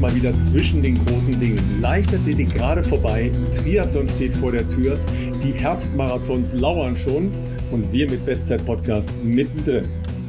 mal wieder zwischen den großen Dingen. Leichtathletik gerade vorbei, Triathlon steht vor der Tür, die Herbstmarathons lauern schon und wir mit Bestzeit-Podcast mittendrin.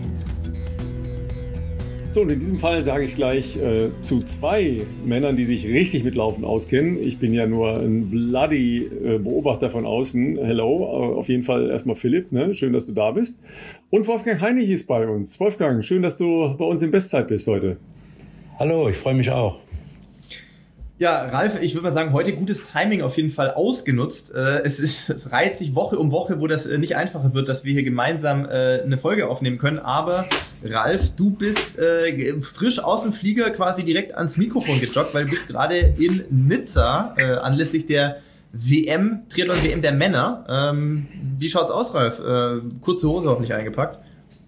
So, und in diesem Fall sage ich gleich zu zwei Männern, die sich richtig mit Laufen auskennen. Ich bin ja nur ein bloody Beobachter von außen. Hello, auf jeden Fall erstmal Philipp, ne? Schön, dass du da bist. Und Wolfgang Heinig ist bei uns. Wolfgang, schön, dass du bei uns in Bestzeit bist heute. Hallo, ich freue mich auch. Ja, Ralf, ich würde mal sagen, heute gutes Timing auf jeden Fall ausgenutzt. Es reiht sich Woche um Woche, wo das nicht einfacher wird, dass wir hier gemeinsam eine Folge aufnehmen können. Aber Ralf, du bist frisch aus dem Flieger quasi direkt ans Mikrofon gejoggt, weil du bist gerade in Nizza anlässlich der WM, Triathlon-WM der Männer. Wie schaut's aus, Ralf? Kurze Hose hoffentlich eingepackt.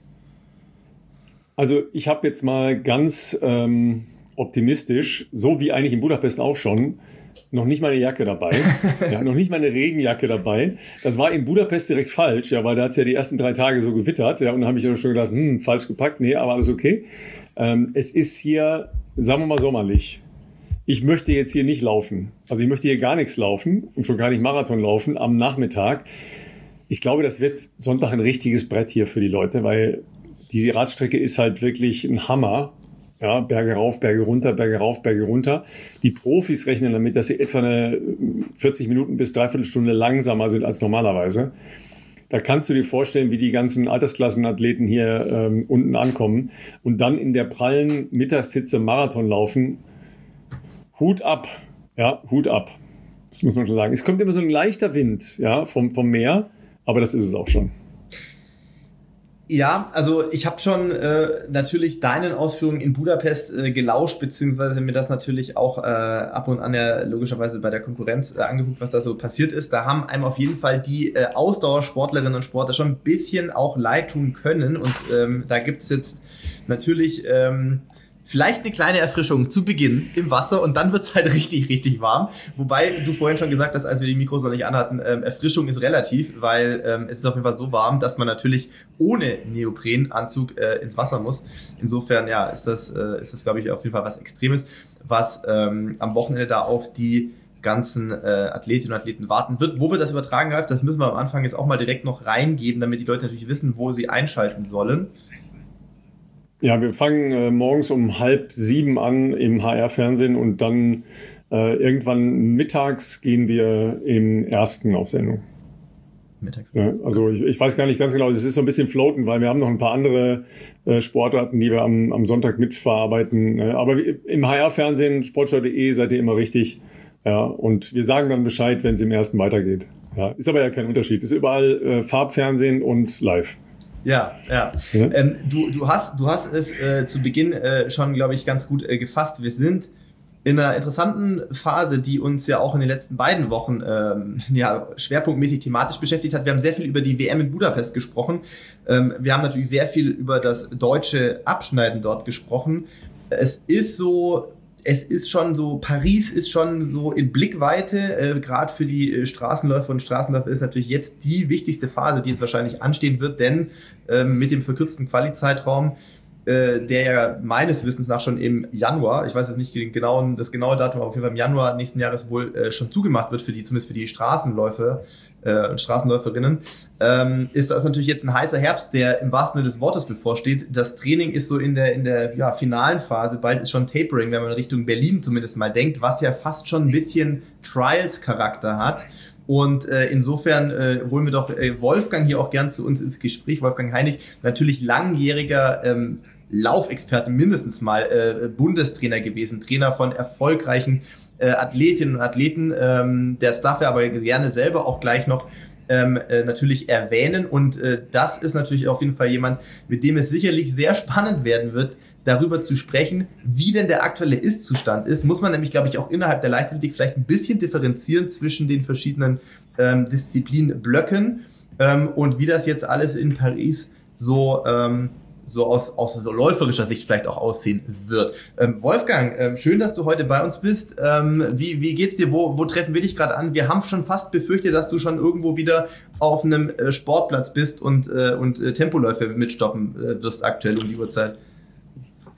Also ich habe jetzt mal ganz optimistisch, so wie eigentlich in Budapest auch schon, noch nicht meine Jacke dabei, ja, noch nicht meine Regenjacke dabei. Das war in Budapest direkt falsch, ja, weil da hat es ja die ersten 3 Tage so gewittert, ja, und da habe ich schon gedacht, falsch gepackt, nee, aber alles okay. Es ist hier, sagen wir mal, sommerlich. Ich möchte jetzt hier nicht laufen, also ich möchte hier gar nichts laufen und schon gar nicht Marathon laufen am Nachmittag. Ich glaube, das wird Sonntag ein richtiges Brett hier für die Leute, weil die Radstrecke ist halt wirklich ein Hammer. Ja, Berge rauf, Berge runter, Berge rauf, Berge runter. Die Profis rechnen damit, dass sie etwa eine 40 Minuten bis 3/4 Stunde langsamer sind als normalerweise. Da kannst du dir vorstellen, wie die ganzen Altersklassenathleten hier unten ankommen und dann in der prallen Mittagshitze Marathon laufen. Hut ab, ja, Hut ab. Das muss man schon sagen. Es kommt immer so ein leichter Wind, ja, vom Meer, aber das ist es auch schon. Ja, also ich habe schon natürlich deinen Ausführungen in Budapest gelauscht, beziehungsweise mir das natürlich auch ab und an ja logischerweise bei der Konkurrenz angeguckt, was da so passiert ist. Da haben einem auf jeden Fall die Ausdauersportlerinnen und Sportler schon ein bisschen auch leid tun können. Und da gibt's jetzt natürlich vielleicht eine kleine Erfrischung zu Beginn im Wasser und dann wird's halt richtig, richtig warm. Wobei du vorhin schon gesagt hast, als wir die Mikros noch nicht anhatten, Erfrischung ist relativ, weil es ist auf jeden Fall so warm, dass man natürlich ohne Neoprenanzug ins Wasser muss. Insofern, ja, ist das glaube ich, auf jeden Fall was Extremes, was am Wochenende da auf die ganzen Athletinnen und Athleten warten wird. Wo wir das übertragen, Ralf, das müssen wir am Anfang jetzt auch mal direkt noch reingeben, damit die Leute natürlich wissen, wo sie einschalten sollen. Ja, wir fangen morgens um 6:30 an im HR-Fernsehen und dann irgendwann mittags gehen wir im Ersten auf Sendung. Mittags. Ja, also ich weiß gar nicht ganz genau, es ist so ein bisschen floaten, weil wir haben noch ein paar andere Sportarten, die wir am Sonntag mitverarbeiten. Aber im HR-Fernsehen, sportschau.de, seid ihr immer richtig. Ja, und wir sagen dann Bescheid, wenn es im Ersten weitergeht. Ja, ist aber ja kein Unterschied. Ist überall Farbfernsehen und live. Ja. Du hast es zu Beginn schon, glaube ich, ganz gut gefasst. Wir sind in einer interessanten Phase, die uns ja auch in den letzten beiden Wochen schwerpunktmäßig thematisch beschäftigt hat. Wir haben sehr viel über die WM in Budapest gesprochen. Wir haben natürlich sehr viel über das deutsche Abschneiden dort gesprochen. Es ist schon so, Paris ist schon so in Blickweite, gerade für die Straßenläufer und Straßenläufer ist natürlich jetzt die wichtigste Phase, die jetzt wahrscheinlich anstehen wird, denn mit dem verkürzten Quali-Zeitraum, der ja meines Wissens nach schon im Januar, ich weiß jetzt nicht das genaue Datum, aber auf jeden Fall im Januar nächsten Jahres wohl schon zugemacht wird, zumindest für die Straßenläufer und Straßenläuferinnen, ist das natürlich jetzt ein heißer Herbst, der im wahrsten Sinne des Wortes bevorsteht. Das Training ist so in der finalen Phase, bald ist schon Tapering, wenn man Richtung Berlin zumindest mal denkt, was ja fast schon ein bisschen Trials-Charakter hat. Und insofern holen wir doch Wolfgang hier auch gern zu uns ins Gespräch. Wolfgang Heinig, natürlich langjähriger Laufexperte, mindestens mal Bundestrainer gewesen, Trainer von erfolgreichen Athletinnen und Athleten. Das darf er aber gerne selber auch gleich noch natürlich erwähnen. Und das ist natürlich auf jeden Fall jemand, mit dem es sicherlich sehr spannend werden wird, darüber zu sprechen, wie denn der aktuelle Ist-Zustand ist. Muss man nämlich, glaube ich, auch innerhalb der Leichtathletik vielleicht ein bisschen differenzieren zwischen den verschiedenen Disziplinblöcken und wie das jetzt alles in Paris so aus so läuferischer Sicht vielleicht auch aussehen wird. Wolfgang, schön, dass du heute bei uns bist. Wie geht's dir? Wo treffen wir dich gerade an? Wir haben schon fast befürchtet, dass du schon irgendwo wieder auf einem Sportplatz bist und Tempoläufe mitstoppen wirst aktuell um die Uhrzeit.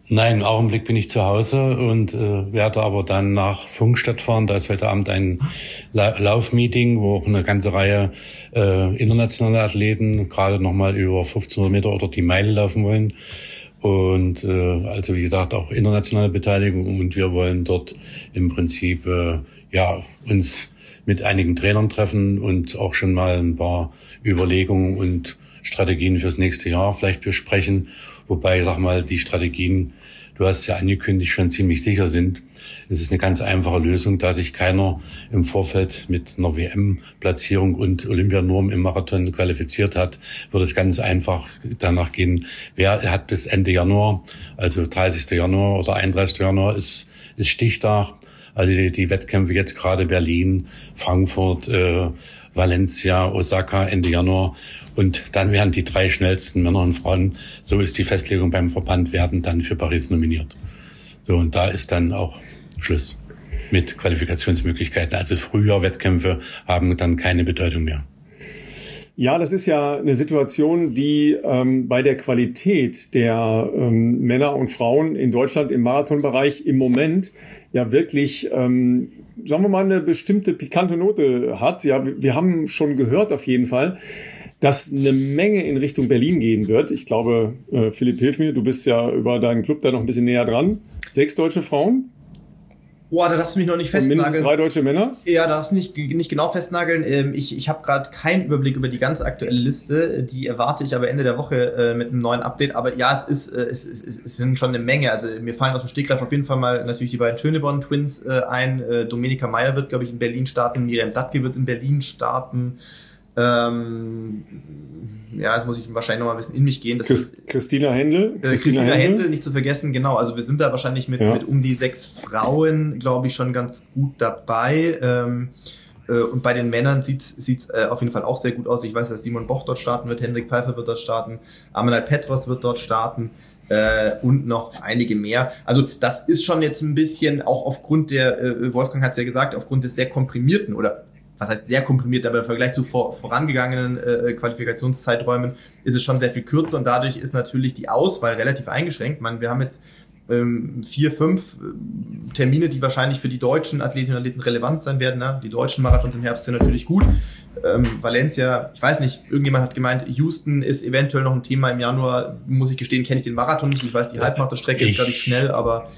Nein, im Augenblick bin ich zu Hause und werde aber dann nach Funkstadt fahren. Da ist heute Abend ein Laufmeeting, wo auch eine ganze Reihe internationale Athleten gerade nochmal über 1500 Meter oder die Meile laufen wollen. Und also wie gesagt auch internationale Beteiligung. Und wir wollen dort im Prinzip uns mit einigen Trainern treffen und auch schon mal ein paar Überlegungen und Strategien fürs nächste Jahr vielleicht besprechen. Wobei, sag mal, die Strategien, du hast ja angekündigt, schon ziemlich sicher sind. Es ist eine ganz einfache Lösung, da sich keiner im Vorfeld mit einer WM-Platzierung und Olympianorm im Marathon qualifiziert hat, wird es ganz einfach danach gehen, wer hat bis Ende Januar, also 30. Januar oder 31. Januar ist Stichtag. Also die Wettkämpfe jetzt gerade Berlin, Frankfurt, Valencia, Osaka Ende Januar. Und dann werden die 3 schnellsten Männer und Frauen, so ist die Festlegung beim Verband, werden dann für Paris nominiert. So, und da ist dann auch Schluss mit Qualifikationsmöglichkeiten. Also Frühjahr-Wettkämpfe haben dann keine Bedeutung mehr. Ja, das ist ja eine Situation, die bei der Qualität der Männer und Frauen in Deutschland im Marathonbereich im Moment ja wirklich, sagen wir mal, eine bestimmte pikante Note hat. Ja, wir haben schon gehört auf jeden Fall, dass eine Menge in Richtung Berlin gehen wird. Ich glaube, Philipp, hilf mir, du bist ja über deinen Club da noch ein bisschen näher dran. 6 deutsche Frauen? Boah, da darfst du mich noch nicht festnageln. Und mindestens 3 deutsche Männer? Ja, da darfst du nicht genau festnageln. Ich habe gerade keinen Überblick über die ganz aktuelle Liste. Die erwarte ich aber Ende der Woche mit einem neuen Update. Aber ja, es sind schon eine Menge. Also mir fallen aus dem Stegreif auf jeden Fall mal natürlich die beiden Schöneborn-Twins ein. Domenica Meyer wird, glaube ich, in Berlin starten. Miriam Dattke wird in Berlin starten. Jetzt muss ich wahrscheinlich noch mal ein bisschen in mich gehen. Christina Händel. Christina Händel, nicht zu vergessen, genau. Also wir sind da wahrscheinlich mit um die 6 Frauen, glaube ich, schon ganz gut dabei. Und bei den Männern sieht's auf jeden Fall auch sehr gut aus. Ich weiß, dass Simon Boch dort starten wird, Hendrik Pfeiffer wird dort starten, Amanal Petros wird dort starten. Und noch einige mehr. Also das ist schon jetzt ein bisschen, auch aufgrund der, Wolfgang hat es ja gesagt, aufgrund des sehr komprimierten oder was heißt sehr komprimiert, aber im Vergleich zu vorangegangenen Qualifikationszeiträumen ist es schon sehr viel kürzer und dadurch ist natürlich die Auswahl relativ eingeschränkt. Wir haben jetzt 4, 5 Termine, die wahrscheinlich für die deutschen Athletinnen und Athleten relevant sein werden. Ne? Die deutschen Marathons im Herbst sind natürlich gut. Valencia, ich weiß nicht, irgendjemand hat gemeint, Houston ist eventuell noch ein Thema im Januar. Muss ich gestehen, kenne ich den Marathon nicht. Ich weiß, die Halbmarathonstrecke ist, glaube ich, schnell, aber...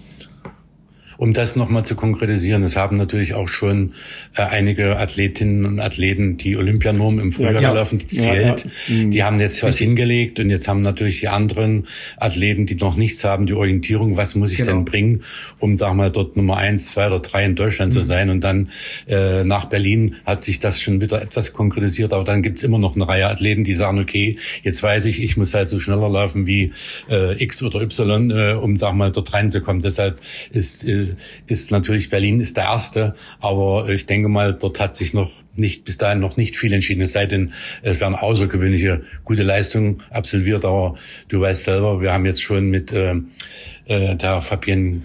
Um das nochmal zu konkretisieren, es haben natürlich auch schon einige Athletinnen und Athleten die Olympianorm im Frühjahr gelaufen, die zählt. Die haben jetzt was hingelegt und jetzt haben natürlich die anderen Athleten, die noch nichts haben, die Orientierung, was muss ich denn bringen, um sag mal dort Nummer 1, 2 oder 3 in Deutschland zu sein. Und dann nach Berlin hat sich das schon wieder etwas konkretisiert, aber dann gibt's immer noch eine Reihe Athleten, die sagen, okay, jetzt weiß ich muss halt so schneller laufen wie X oder Y, um sag mal dort reinzukommen. Deshalb ist natürlich Berlin ist der erste, aber ich denke mal, dort hat sich bis dahin noch nicht viel entschieden. Es sei denn, es werden außergewöhnliche gute Leistungen absolviert, aber du weißt selber, wir haben jetzt schon mit der Fabienne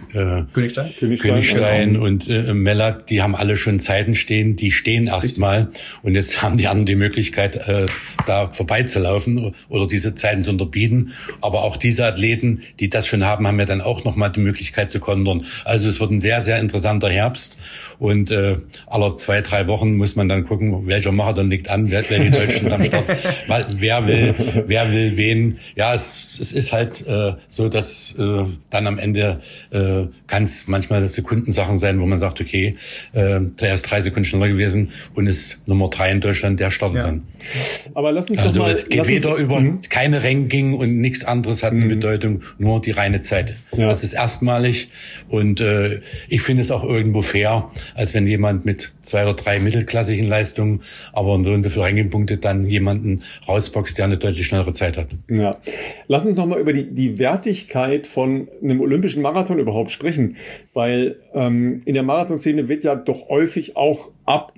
Königstein und Mellat, die haben alle schon Zeiten stehen, die stehen erstmal und jetzt haben die anderen die Möglichkeit, da vorbeizulaufen oder diese Zeiten zu unterbieten. Aber auch diese Athleten, die das schon haben, haben ja dann auch nochmal die Möglichkeit zu kontern. Also es wird ein sehr, sehr interessanter Herbst und alle 2, 3 Wochen muss man dann gucken, welcher Marathon liegt an, wer die Deutschen am Start, weil wer will wen. Ja, es ist halt so, dass dann am Ende kann es manchmal Sekundensachen sein, wo man sagt, okay, der ist 3 Sekunden schneller gewesen und ist Nummer 3 in Deutschland, der startet dann. Aber lass uns also doch mal... geht weder über keine Ranking und nichts anderes hat eine Bedeutung, nur die reine Zeit. Ja. Das ist erstmalig und ich finde es auch irgendwo fair, als wenn jemand mit 2 oder 3 mittelklassigen Leistungen, aber so und so viele Rankingpunkte dann jemanden rausboxt, der eine deutlich schnellere Zeit hat. Ja. Lass uns noch mal über die Wertigkeit von einem olympischen Marathon überhaupt sprechen, weil in der Marathonszene wird ja doch häufig auch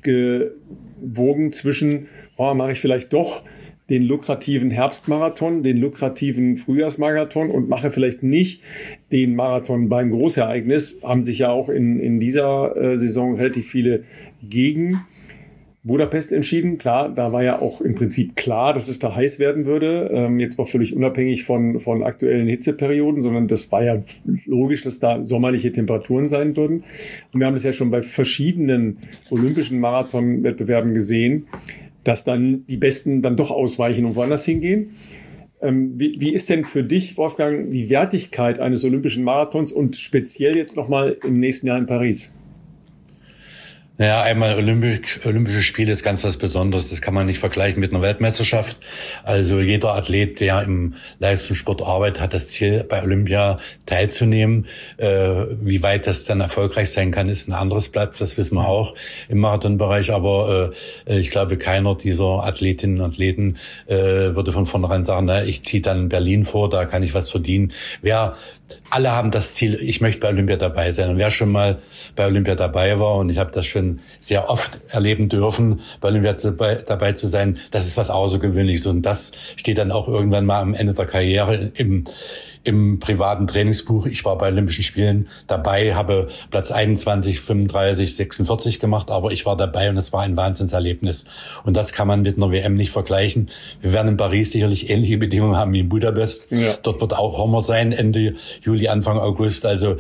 abgewogen zwischen, mache ich vielleicht doch den lukrativen Herbstmarathon, den lukrativen Frühjahrsmarathon und mache vielleicht nicht den Marathon beim Großereignis. Haben sich ja auch in dieser Saison relativ viele gegen Budapest entschieden. Klar, da war ja auch im Prinzip klar, dass es da heiß werden würde. Jetzt war völlig unabhängig von aktuellen Hitzeperioden, sondern das war ja logisch, dass da sommerliche Temperaturen sein würden. Und wir haben das ja schon bei verschiedenen olympischen Marathonwettbewerben gesehen, dass dann die Besten dann doch ausweichen und woanders hingehen. Wie ist denn für dich, Wolfgang, die Wertigkeit eines olympischen Marathons und speziell jetzt nochmal im nächsten Jahr in Paris? Naja, einmal Olympische Spiele ist ganz was Besonderes. Das kann man nicht vergleichen mit einer Weltmeisterschaft. Also jeder Athlet, der im Leistungssport arbeitet, hat das Ziel, bei Olympia teilzunehmen. Wie weit das dann erfolgreich sein kann, ist ein anderes Blatt. Das wissen wir auch im Marathonbereich. Aber ich glaube, keiner dieser Athletinnen und Athleten würde von vornherein sagen, na, ich ziehe dann Berlin vor, da kann ich was verdienen. Alle haben das Ziel, ich möchte bei Olympia dabei sein. Und wer schon mal bei Olympia dabei war, und ich habe das schon sehr oft erleben dürfen, bei Olympia dabei zu sein, das ist was Außergewöhnliches. Und das steht dann auch irgendwann mal am Ende der Karriere im privaten Trainingsbuch. Ich war bei Olympischen Spielen dabei, habe Platz 21, 35, 46 gemacht, aber ich war dabei und es war ein Wahnsinnserlebnis. Und das kann man mit einer WM nicht vergleichen. Wir werden in Paris sicherlich ähnliche Bedingungen haben wie in Budapest. Ja. Dort wird auch Sommer sein, Ende Juli, Anfang August. Also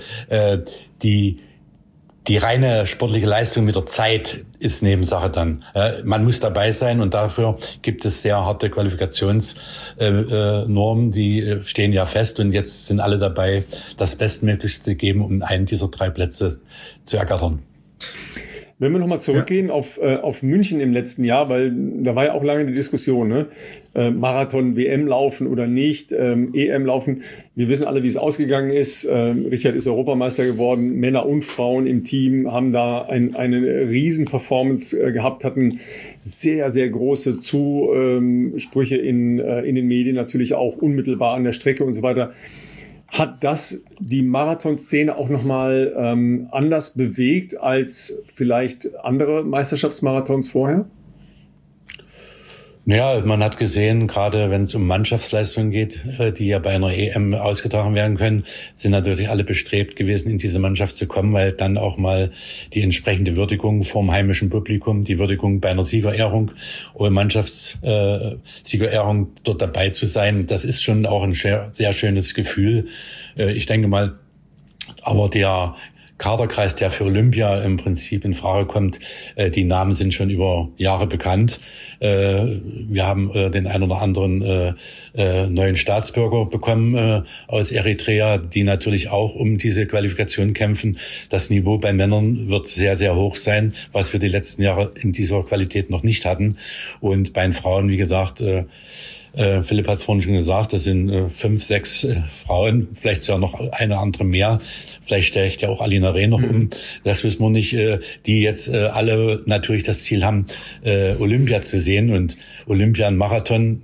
die reine sportliche Leistung mit der Zeit ist Nebensache dann. Man muss dabei sein und dafür gibt es sehr harte Qualifikationsnormen, die stehen ja fest und jetzt sind alle dabei, das Bestmöglichste zu geben, um einen dieser 3 Plätze zu ergattern. Wenn wir nochmal zurückgehen auf München im letzten Jahr, weil da war ja auch lange die Diskussion, ne? Marathon, WM laufen oder nicht, EM laufen. Wir wissen alle, wie es ausgegangen ist. Richard ist Europameister geworden. Männer und Frauen im Team haben da eine Riesen-Performance gehabt, hatten sehr, sehr große Zusprüche in den Medien, natürlich auch unmittelbar an der Strecke und so weiter. Hat das die Marathonszene auch nochmal anders bewegt als vielleicht andere Meisterschaftsmarathons vorher? Ja, man hat gesehen, gerade wenn es um Mannschaftsleistungen geht, die ja bei einer EM ausgetragen werden können, sind natürlich alle bestrebt gewesen, in diese Mannschaft zu kommen, weil dann auch mal die entsprechende Würdigung vom heimischen Publikum, die Würdigung bei einer Siegerehrung oder Mannschaftssiegerehrung dort dabei zu sein, das ist schon auch ein sehr schönes Gefühl. Ich denke mal, aber der Kaderkreis, der für Olympia im Prinzip in Frage kommt, die Namen sind schon über Jahre bekannt. Wir haben den ein oder anderen neuen Staatsbürger bekommen aus Eritrea, die natürlich auch um diese Qualifikation kämpfen. Das Niveau bei Männern wird sehr, sehr hoch sein, was wir die letzten Jahre in dieser Qualität noch nicht hatten. Und bei den Frauen, wie gesagt, Philipp hat es vorhin schon gesagt, das sind 5, 6 Frauen, vielleicht sogar noch eine andere mehr. Vielleicht steigt ja auch Alina Reh noch um. Das wissen wir nicht, die jetzt alle natürlich das Ziel haben, Olympia zu sehen. Und Olympia, ein Marathon,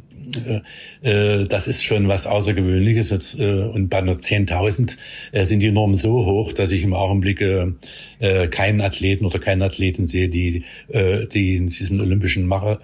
das ist schon was Außergewöhnliches. Und bei einer 10.000 sind die Normen so hoch, dass ich im Augenblick keinen Athleten oder keine Athletin sehe, die diese olympische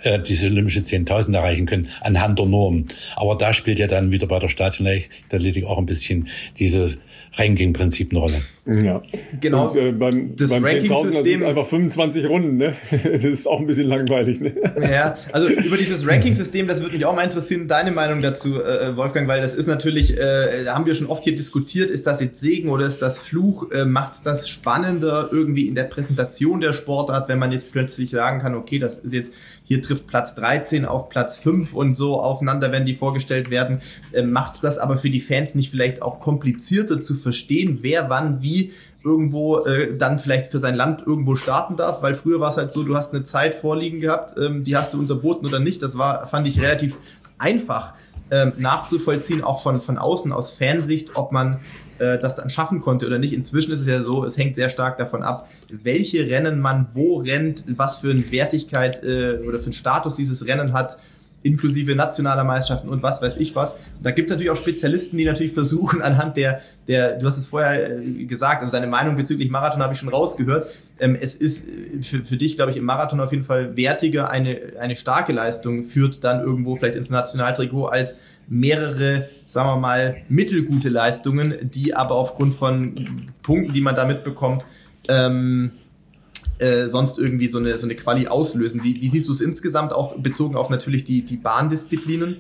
10.000 erreichen können anhand der Normen. Aber da spielt ja dann wieder bei der Stadionathletik auch ein bisschen dieses Ranking-Prinzip eine Rolle. Ja, genau. Und, beim 10.000 sind es einfach 25 Runden, ne? Das ist auch ein bisschen langweilig, ne? Ja, also über dieses Ranking-System, das würde mich auch mal interessieren, deine Meinung dazu, Wolfgang, weil das ist natürlich, da haben wir schon oft hier diskutiert, ist das jetzt Segen oder ist das Fluch? Macht es das spannender irgendwie in der Präsentation der Sportart, wenn man jetzt plötzlich sagen kann, okay, das ist jetzt, hier trifft Platz 13 auf Platz 5 und so aufeinander, wenn die vorgestellt werden. Macht das aber für die Fans nicht vielleicht auch komplizierter zu verstehen, wer wann wie irgendwo dann vielleicht für sein Land irgendwo starten darf? Weil früher war es halt so, du hast eine Zeit vorliegen gehabt, die hast du unterboten oder nicht. Das fand ich relativ einfach nachzuvollziehen, auch von außen, aus Fansicht, ob man das dann schaffen konnte oder nicht. Inzwischen ist es ja so, es hängt sehr stark davon ab, welche Rennen man wo rennt, was für eine Wertigkeit oder für einen Status dieses Rennen hat, inklusive nationaler Meisterschaften und was weiß ich was. Und da gibt es natürlich auch Spezialisten, die natürlich versuchen, anhand der, du hast es vorher gesagt, also deine Meinung bezüglich Marathon habe ich schon rausgehört. Es ist für dich, glaube ich, im Marathon auf jeden Fall wertiger, eine starke Leistung führt dann irgendwo vielleicht ins Nationaltrikot als mehrere, sagen wir mal, mittelgute Leistungen, die aber aufgrund von Punkten, die man da mitbekommt, sonst irgendwie so eine Quali auslösen. Wie siehst du es insgesamt auch bezogen auf natürlich die Bahndisziplinen?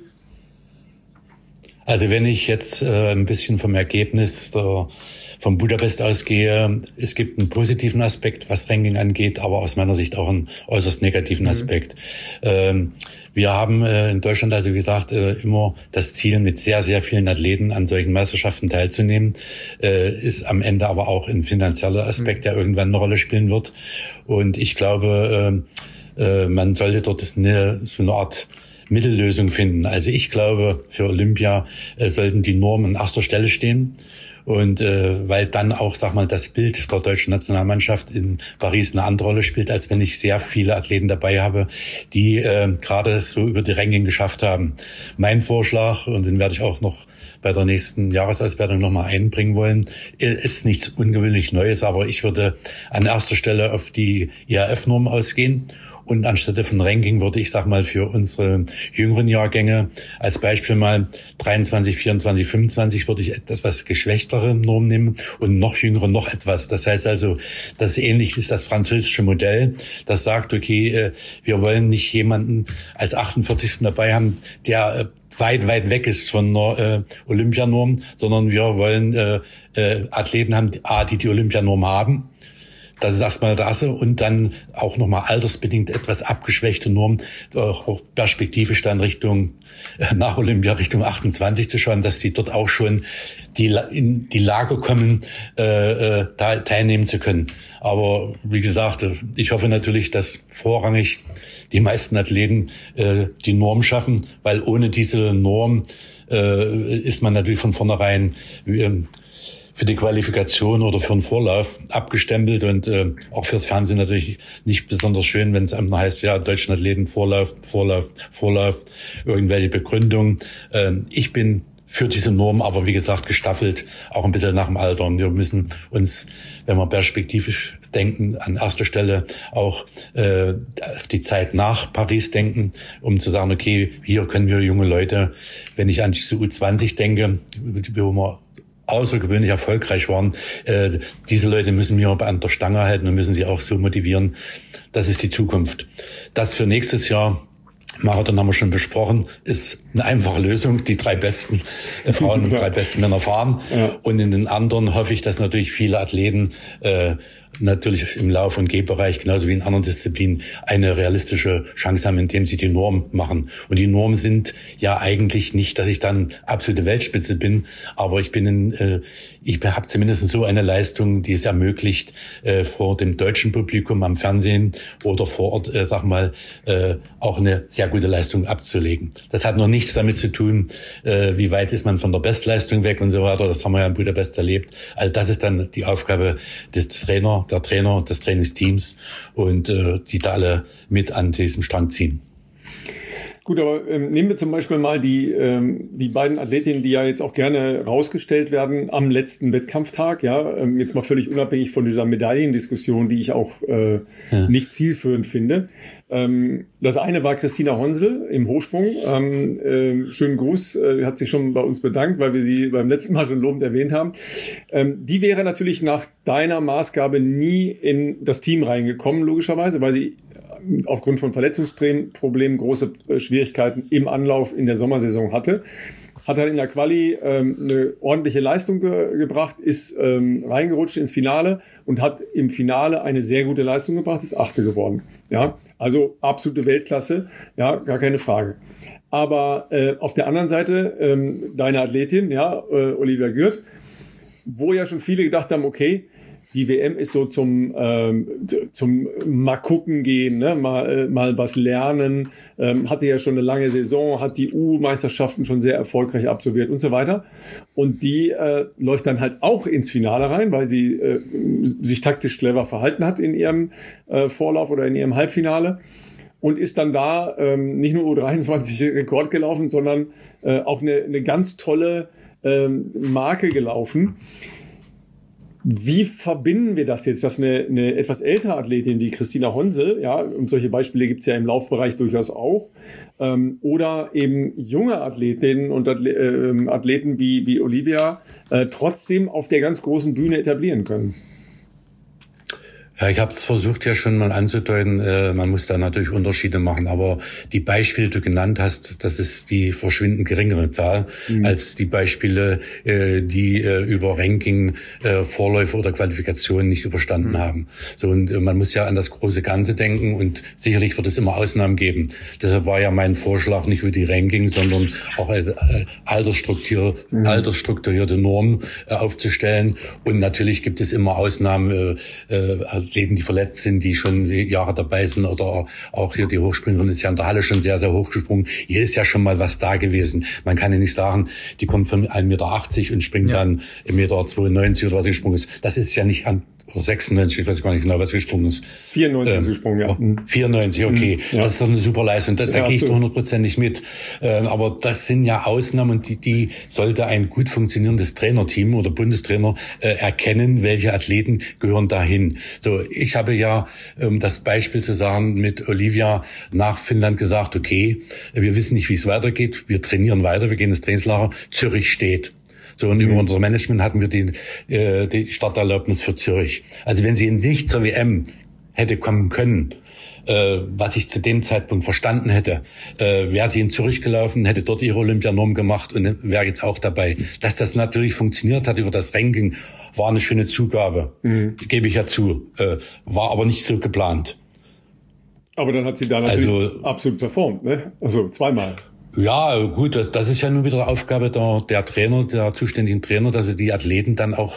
Also wenn ich jetzt ein bisschen vom Ergebnis von Budapest ausgehe, es gibt einen positiven Aspekt, was Ranking angeht, aber aus meiner Sicht auch einen äußerst negativen Aspekt. Wir haben in Deutschland also gesagt, immer das Ziel, mit sehr, sehr vielen Athleten an solchen Meisterschaften teilzunehmen, ist am Ende aber auch ein finanzieller Aspekt, der irgendwann eine Rolle spielen wird. Und ich glaube, man sollte dort so eine Art Mittellösung finden. Also ich glaube, für Olympia sollten die Normen an erster Stelle stehen. Und weil dann auch, sag mal, das Bild der deutschen Nationalmannschaft in Paris eine andere Rolle spielt, als wenn ich sehr viele Athleten dabei habe, die gerade so über die Ranking geschafft haben. Mein Vorschlag, und den werde ich auch noch bei der nächsten Jahresauswertung nochmal einbringen wollen, ist nichts ungewöhnlich Neues, aber ich würde an erster Stelle auf die IAF-Norm ausgehen. Und anstelle von Ranking würde ich, sag mal, für unsere jüngeren Jahrgänge als Beispiel mal 23, 24, 25 würde ich etwas geschwächtere Norm nehmen und noch jüngere noch etwas. Das heißt also, das ähnlich ist das französische Modell, das sagt, okay, wir wollen nicht jemanden als 48. dabei haben, der weit weg ist von der Olympianorm, sondern wir wollen Athleten haben, die Olympianorm haben. Das ist erstmal das und dann auch nochmal altersbedingt etwas abgeschwächte Normen, auch perspektivisch dann nach Olympia Richtung 28 zu schauen, dass sie dort auch schon in die Lage kommen, da teilnehmen zu können. Aber wie gesagt, ich hoffe natürlich, dass vorrangig die meisten Athleten die Norm schaffen, weil ohne diese Norm ist man natürlich von vornherein für die Qualifikation oder für einen Vorlauf abgestempelt und auch fürs Fernsehen natürlich nicht besonders schön, wenn es einem heißt, ja, deutschen Athleten Vorlauf, irgendwelche Begründungen. Ich bin für diese Norm, aber wie gesagt, gestaffelt, auch ein bisschen nach dem Alter. Und wir müssen uns, wenn wir perspektivisch denken, an erster Stelle auch auf die Zeit nach Paris denken, um zu sagen, okay, hier können wir junge Leute, wenn ich an diese U20 denke, wo wir außergewöhnlich erfolgreich waren. Diese Leute müssen wir an der Stange halten und müssen sie auch so motivieren. Das ist die Zukunft. Das für nächstes Jahr, Marathon haben wir schon besprochen, ist eine einfache Lösung. Die 3 besten Frauen und 3 besten Männer fahren. Ja. Und in den anderen hoffe ich, dass natürlich viele Athleten natürlich im Lauf- und Gehbereich, genauso wie in anderen Disziplinen, eine realistische Chance haben, indem sie die Norm machen. Und die Normen sind ja eigentlich nicht, dass ich dann absolute Weltspitze bin, aber ich habe zumindest so eine Leistung, die es ermöglicht, vor dem deutschen Publikum am Fernsehen oder vor Ort, auch eine sehr gute Leistung abzulegen. Das hat noch nichts damit zu tun, wie weit ist man von der Bestleistung weg und so weiter. Das haben wir ja in Budapest erlebt. Also das ist dann die Aufgabe des Trainer, des Trainingsteams und die da alle mit an diesem Strang ziehen. Gut, aber nehmen wir zum Beispiel mal die beiden Athletinnen, die ja jetzt auch gerne rausgestellt werden am letzten Wettkampftag, ja, jetzt mal völlig unabhängig von dieser Medaillendiskussion, die ich auch nicht zielführend finde. Das eine war Christina Honsel im Hochsprung. Schönen Gruß, hat sich schon bei uns bedankt, weil wir sie beim letzten Mal schon lobend erwähnt haben. Die wäre natürlich nach deiner Maßgabe nie in das Team reingekommen, logischerweise, weil sie aufgrund von Verletzungsproblemen große Schwierigkeiten im Anlauf in der Sommersaison hatte. Hat dann in der Quali eine ordentliche Leistung gebracht, ist reingerutscht ins Finale und hat im Finale eine sehr gute Leistung gebracht, ist Achte geworden. Ja, also absolute Weltklasse, ja, gar keine Frage. Aber auf der anderen Seite deine Athletin, ja, Olivia Gürt, wo ja schon viele gedacht haben, okay, die WM ist so zum mal gucken gehen, ne? mal was lernen, hatte ja schon eine lange Saison, hat die U-Meisterschaften schon sehr erfolgreich absolviert und so weiter. Und die läuft dann halt auch ins Finale rein, weil sie sich taktisch clever verhalten hat in ihrem Vorlauf oder in ihrem Halbfinale. Und ist dann da nicht nur U23-Rekord gelaufen, sondern auch eine ganz tolle Marke gelaufen. Wie verbinden wir das jetzt, dass eine etwas ältere Athletin wie Christina Honsel, ja, und solche Beispiele gibt es ja im Laufbereich durchaus auch, oder eben junge Athletinnen und Athleten wie Olivia trotzdem auf der ganz großen Bühne etablieren können? Ja, ich habe es versucht ja schon mal anzudeuten, man muss da natürlich Unterschiede machen, aber die Beispiele, die du genannt hast, das ist die verschwindend geringere Zahl als die Beispiele, die über Ranking, Vorläufe oder Qualifikationen nicht überstanden haben. So, und man muss ja an das große Ganze denken und sicherlich wird es immer Ausnahmen geben. Deshalb war ja mein Vorschlag nicht über die Ranking, sondern auch als altersstrukturierte Norm aufzustellen. Und natürlich gibt es immer Ausnahmen, Athleten, die verletzt sind, die schon Jahre dabei sind, oder auch hier die Hochspringerin ist ja in der Halle schon sehr, sehr hoch gesprungen. Hier ist ja schon mal was da gewesen. Man kann ja nicht sagen, die kommt von 1,80 Meter und springt dann 1,92 Meter oder was gesprungen ist. Das ist ja nicht an, oder 96, ich weiß gar nicht genau, was gesprungen ist. 94 ist gesprungen, ja. 94, okay. Ja. Das ist doch eine super Leistung. Da gehe ich 100%ig mit. Aber das sind ja Ausnahmen, und die sollte ein gut funktionierendes Trainerteam oder Bundestrainer erkennen, welche Athleten gehören dahin. So, ich habe ja, das Beispiel zu sagen, mit Olivia nach Finnland gesagt, okay, wir wissen nicht, wie es weitergeht. Wir trainieren weiter, wir gehen ins Trainingslager. Zürich steht. So, und über unser Management hatten wir die Starterlaubnis für Zürich. Also wenn sie nicht zur WM hätte kommen können, was ich zu dem Zeitpunkt verstanden hätte, wäre sie in Zürich gelaufen, hätte dort ihre Olympianorm gemacht und wäre jetzt auch dabei. Dass das natürlich funktioniert hat über das Ranking, war eine schöne Zugabe, gebe ich ja zu, war aber nicht so geplant. Aber dann hat sie da natürlich absolut performt, ne? Also zweimal. Ja, gut, das ist ja nun wieder Aufgabe der Trainer, der zuständigen Trainer, dass sie die Athleten dann auch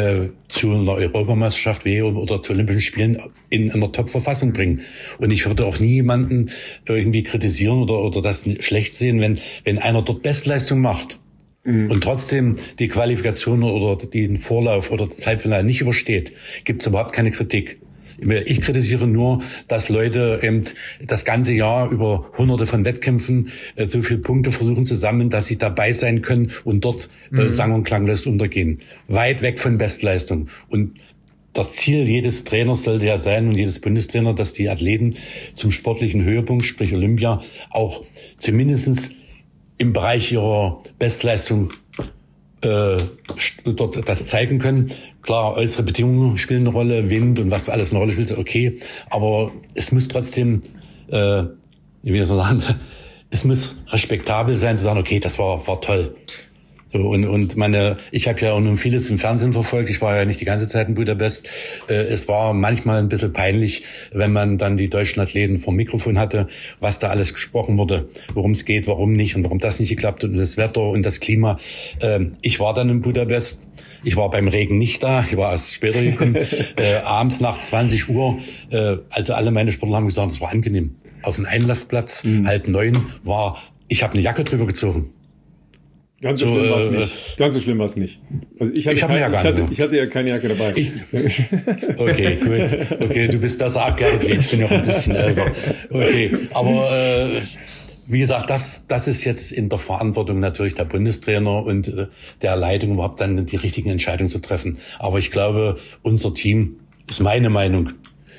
zu einer Europameisterschaft oder zu Olympischen Spielen in einer Top-Verfassung bringen. Und ich würde auch nie jemanden irgendwie kritisieren oder das schlecht sehen, wenn einer dort Bestleistung macht und trotzdem die Qualifikation oder den Vorlauf oder das Halbfinale nicht übersteht, gibt es überhaupt keine Kritik. Ich kritisiere nur, dass Leute eben das ganze Jahr über Hunderte von Wettkämpfen so viele Punkte versuchen zu sammeln, dass sie dabei sein können und dort sang- und klanglos untergehen. Weit weg von Bestleistung. Und das Ziel jedes Trainers sollte ja sein und jedes Bundestrainer, dass die Athleten zum sportlichen Höhepunkt, sprich Olympia, auch zumindest im Bereich ihrer Bestleistung dort das zeigen können. Klar, äußere Bedingungen spielen eine Rolle, Wind und was alles eine Rolle spielt, okay. Aber es muss trotzdem, wie wir so sagen, es muss respektabel sein, zu sagen, okay, das war toll. So, und ich habe ja auch nun vieles im Fernsehen verfolgt. Ich war ja nicht die ganze Zeit in Budapest. Es war manchmal ein bisschen peinlich, wenn man dann die deutschen Athleten vom Mikrofon hatte, was da alles gesprochen wurde, worum es geht, warum nicht und warum das nicht geklappt hat und das Wetter und das Klima. Ich war dann in Budapest. Ich war beim Regen nicht da. Ich war erst später gekommen. Abends nach 20 Uhr, also alle meine Sportler haben gesagt, es war angenehm. Auf dem Einlaufplatz, 8:30 ich habe eine Jacke drüber gezogen. Ganz so schlimm war es nicht. Ganz so schlimm war es nicht. Also ich hatte ja keine Jacke dabei. Okay, gut. Okay, du bist besser abgehärtet wie ich. Ich bin ja auch ein bisschen älter. Okay, aber wie gesagt, das ist jetzt in der Verantwortung natürlich der Bundestrainer und der Leitung überhaupt dann die richtigen Entscheidungen zu treffen. Aber ich glaube, unser Team, ist meine Meinung,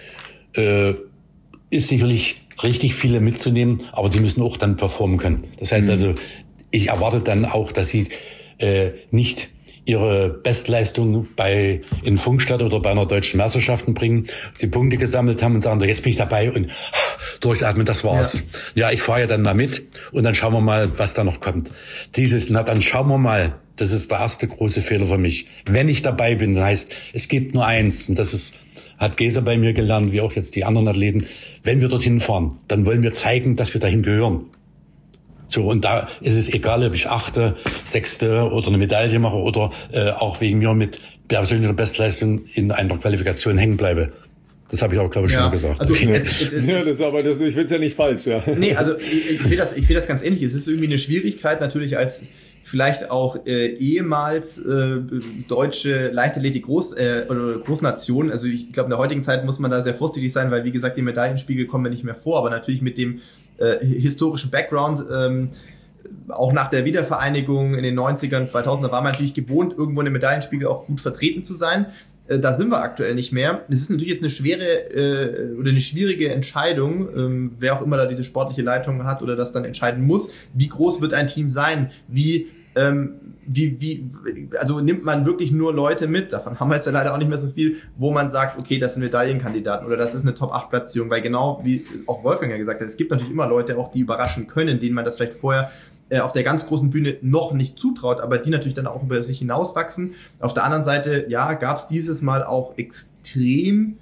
ist sicherlich richtig, viele mitzunehmen, aber die müssen auch dann performen können. Das heißt also, ich erwarte dann auch, dass sie nicht ihre Bestleistung in Funkstadt oder bei einer deutschen Meisterschaften bringen, die Punkte gesammelt haben und sagen, jetzt bin ich dabei und durchatmen, das war's. Ja, ich fahre ja dann mal mit und dann schauen wir mal, was da noch kommt. Dann schauen wir mal, das ist der erste große Fehler für mich. Wenn ich dabei bin, dann heißt, es gibt nur eins und das hat Gesa bei mir gelernt, wie auch jetzt die anderen Athleten. Wenn wir dorthin fahren, dann wollen wir zeigen, dass wir dahin gehören. So, und da ist es egal, ob ich 8., 6. oder eine Medaille mache oder auch wegen mir mit persönlicher Bestleistung in einer Qualifikation hängen bleibe. Das habe ich auch, glaube ich, schon mal gesagt. Also, ich will es ja nicht falsch, ja. Nee, also ich sehe das ganz ähnlich. Es ist irgendwie eine Schwierigkeit, natürlich als vielleicht auch ehemals deutsche Leichtathletik Großnation. Also ich glaube, in der heutigen Zeit muss man da sehr vorsichtig sein, weil, wie gesagt, die Medaillenspiegel kommen ja nicht mehr vor, aber natürlich mit dem historischen Background, auch nach der Wiedervereinigung in den 90ern, 2000er war man natürlich gewohnt, irgendwo in den Medaillenspiegel auch gut vertreten zu sein. Da sind wir aktuell nicht mehr. Es ist natürlich jetzt eine schwierige Entscheidung, wer auch immer da diese sportliche Leitung hat oder das dann entscheiden muss. Wie groß wird ein Team sein? Wie also nimmt man wirklich nur Leute mit, davon haben wir jetzt ja leider auch nicht mehr so viel, wo man sagt, okay, das sind Medaillenkandidaten oder das ist eine Top-8-Platzierung, weil genau wie auch Wolfgang ja gesagt hat, es gibt natürlich immer Leute auch, die überraschen können, denen man das vielleicht vorher auf der ganz großen Bühne noch nicht zutraut, aber die natürlich dann auch über sich hinauswachsen. Auf der anderen Seite, ja, gab es dieses Mal auch extrem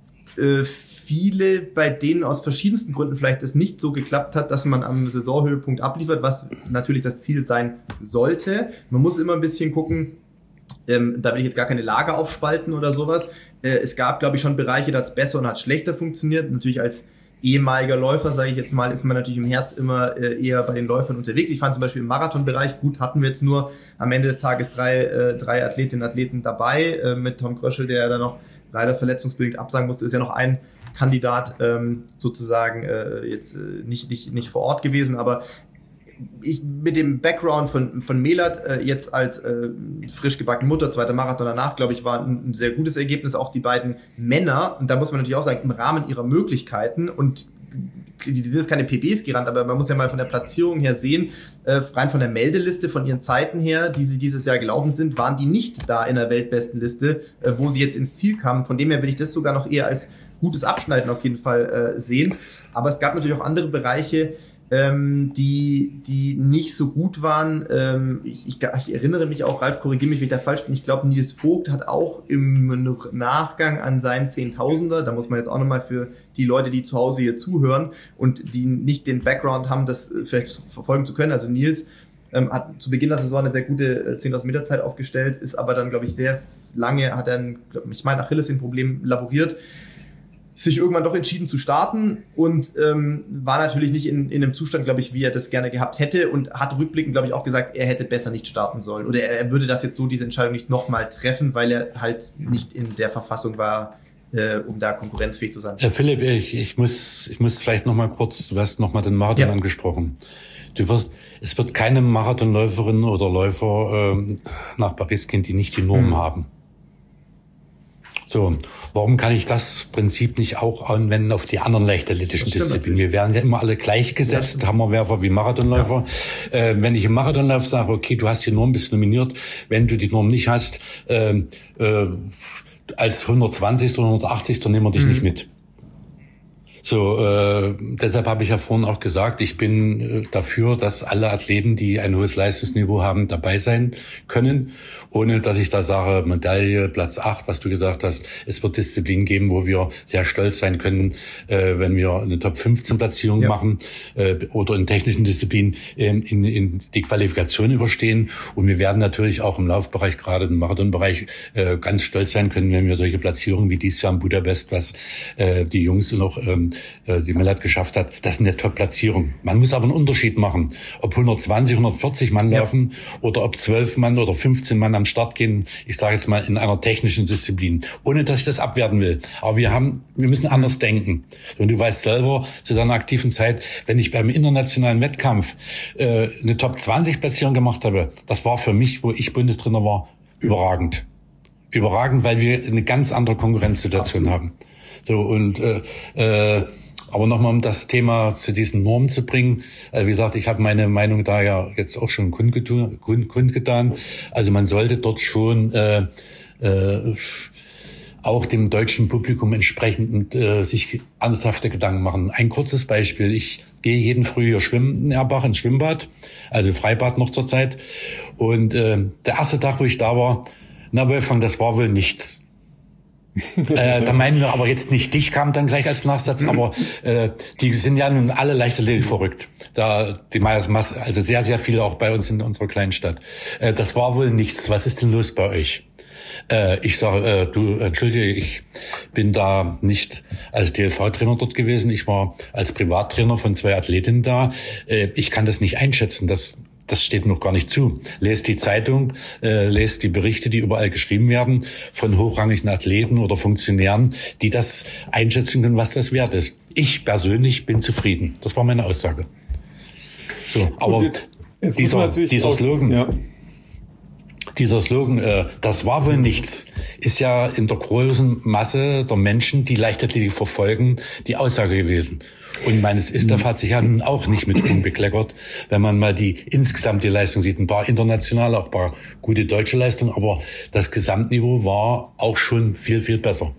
viele, bei denen aus verschiedensten Gründen vielleicht es nicht so geklappt hat, dass man am Saisonhöhepunkt abliefert, was natürlich das Ziel sein sollte. Man muss immer ein bisschen gucken, da will ich jetzt gar keine Lager aufspalten oder sowas. Es gab, glaube ich, schon Bereiche, da hat es besser und hat schlechter funktioniert. Natürlich als ehemaliger Läufer, sage ich jetzt mal, ist man natürlich im Herz immer eher bei den Läufern unterwegs. Ich fand zum Beispiel im Marathonbereich, gut, hatten wir jetzt nur am Ende des Tages drei Athletinnen und Athleten dabei, mit Tom Kröschel, der dann noch leider verletzungsbedingt absagen musste, ist ja noch ein Kandidat sozusagen jetzt nicht vor Ort gewesen, aber ich mit dem Background von Melat jetzt als frisch gebackene Mutter, zweiter Marathon danach, glaube ich, war ein sehr gutes Ergebnis. Auch die beiden Männer, und da muss man natürlich auch sagen, im Rahmen ihrer Möglichkeiten, und die sind jetzt keine PBs gerannt, aber man muss ja mal von der Platzierung her sehen, rein von der Meldeliste, von ihren Zeiten her, die sie dieses Jahr gelaufen sind, waren die nicht da in der Weltbestenliste, wo sie jetzt ins Ziel kamen. Von dem her will ich das sogar noch eher als gutes Abschneiden auf jeden Fall sehen. Aber es gab natürlich auch andere Bereiche, die nicht so gut waren. Ich erinnere mich auch, Ralf, korrigiere mich, wenn ich da falsch bin, ich glaube, Nils Vogt hat auch im Nachgang an seinen 10.000er, da muss man jetzt auch nochmal für die Leute, die zu Hause hier zuhören und die nicht den Background haben, das vielleicht verfolgen zu können, also Nils hat zu Beginn der Saison eine sehr gute 10.000 Meter Zeit aufgestellt, ist aber dann, glaube ich, sehr lange, hat er ich meine, Achillessehnenproblem laboriert, sich irgendwann doch entschieden zu starten und war natürlich nicht in einem Zustand, glaube ich, wie er das gerne gehabt hätte, und hat rückblickend, glaube ich, auch gesagt, er hätte besser nicht starten sollen oder er würde das jetzt so, diese Entscheidung nicht nochmal treffen, weil er halt nicht in der Verfassung war, um da konkurrenzfähig zu sein. Philipp, ich muss vielleicht nochmal kurz, du hast nochmal den Marathon angesprochen. Es wird keine Marathonläuferin oder Läufer nach Paris gehen, die nicht die Norm haben. So, warum kann ich das Prinzip nicht auch anwenden auf die anderen leichtathletischen Disziplinen? Wir werden ja immer alle gleichgesetzt, Hammerwerfer wie Marathonläufer. Ja. Wenn ich im Marathonlauf sage, okay, du hast die Norm, bist nominiert, wenn du die Norm nicht hast, als 120. oder 180. nehmen wir dich nicht mit. So, deshalb habe ich ja vorhin auch gesagt, ich bin dafür, dass alle Athleten, die ein hohes Leistungsniveau haben, dabei sein können, ohne dass ich da sage, Medaille, Platz 8, was du gesagt hast. Es wird Disziplinen geben, wo wir sehr stolz sein können, wenn wir eine Top-15-Platzierung machen oder in technischen Disziplinen in die Qualifikation überstehen. Und wir werden natürlich auch im Laufbereich, gerade im Marathonbereich, ganz stolz sein können, wenn wir solche Platzierungen wie dieses Jahr in Budapest, was die Jungs noch die Melat geschafft hat, das ist eine Top-Platzierung. Man muss aber einen Unterschied machen, ob 120, 140 Mann laufen oder ob 12 Mann oder 15 Mann am Start gehen, ich sage jetzt mal in einer technischen Disziplin, ohne dass ich das abwerten will. Aber wir müssen anders denken. Und du weißt selber, zu deiner aktiven Zeit, wenn ich beim internationalen Wettkampf eine Top-20-Platzierung gemacht habe, das war für mich, wo ich Bundestrainer war, überragend. Überragend, weil wir eine ganz andere Konkurrenzsituation haben. So, und aber nochmal, um das Thema zu diesen Normen zu bringen, wie gesagt, ich habe meine Meinung da ja jetzt auch schon kundgetan. Also man sollte dort schon auch dem deutschen Publikum entsprechend sich ernsthafte Gedanken machen. Ein kurzes Beispiel, ich gehe jeden Frühjahr schwimmen in Erbach ins Schwimmbad, also Freibad noch zur Zeit, und der erste Tag, wo ich da war, na Wolfgang, das war wohl nichts. Da meinen wir aber jetzt nicht dich, kam dann gleich als Nachsatz, aber die sind ja nun alle Leichtathletik verrückt. Also sehr, sehr viele auch bei uns in unserer kleinen Stadt. Das war wohl nichts. Was ist denn los bei euch? Ich sage, du, entschuldige, ich bin da nicht als DLV-Trainer dort gewesen. Ich war als Privattrainer von 2 Athletinnen da. Ich kann das nicht einschätzen. Das steht noch gar nicht zu. Lest die Zeitung, lest die Berichte, die überall geschrieben werden von hochrangigen Athleten oder Funktionären, die das einschätzen können, was das wert ist. Ich persönlich bin zufrieden. Das war meine Aussage. So, aber jetzt dieser Slogan, Dieser Slogan, das war wohl nichts, ist ja in der großen Masse der Menschen, die Leichtathletik verfolgen, die Aussage gewesen. Und meines ISTAF hat sich ja nun auch nicht mit unbekleckert, wenn man mal insgesamt die Leistung sieht. Ein paar internationale, auch ein paar gute deutsche Leistungen, aber das Gesamtniveau war auch schon viel, viel besser.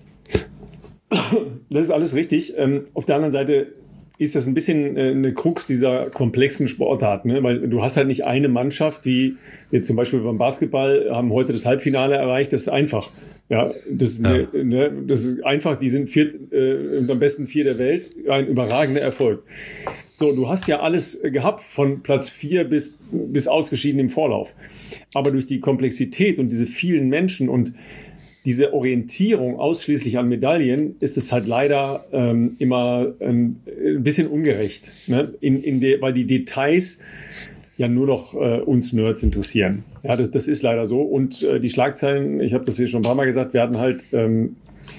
Das ist alles richtig. Auf der anderen Seite ist das ein bisschen eine Krux dieser komplexen Sportart, ne? Weil du hast halt nicht eine Mannschaft, wie jetzt zum Beispiel beim Basketball, haben heute das Halbfinale erreicht, das ist einfach. Ja, das ist einfach, die sind am besten 4 der Welt, ein überragender Erfolg. So, du hast ja alles gehabt, von Platz 4 bis ausgeschieden im Vorlauf. Aber durch die Komplexität und diese vielen Menschen und diese Orientierung ausschließlich an Medaillen ist es halt leider immer ein bisschen ungerecht, ne? Weil die Details ja nur noch uns Nerds interessieren. Ja, das ist leider so. Und die Schlagzeilen, ich habe das hier schon ein paar Mal gesagt, werden halt in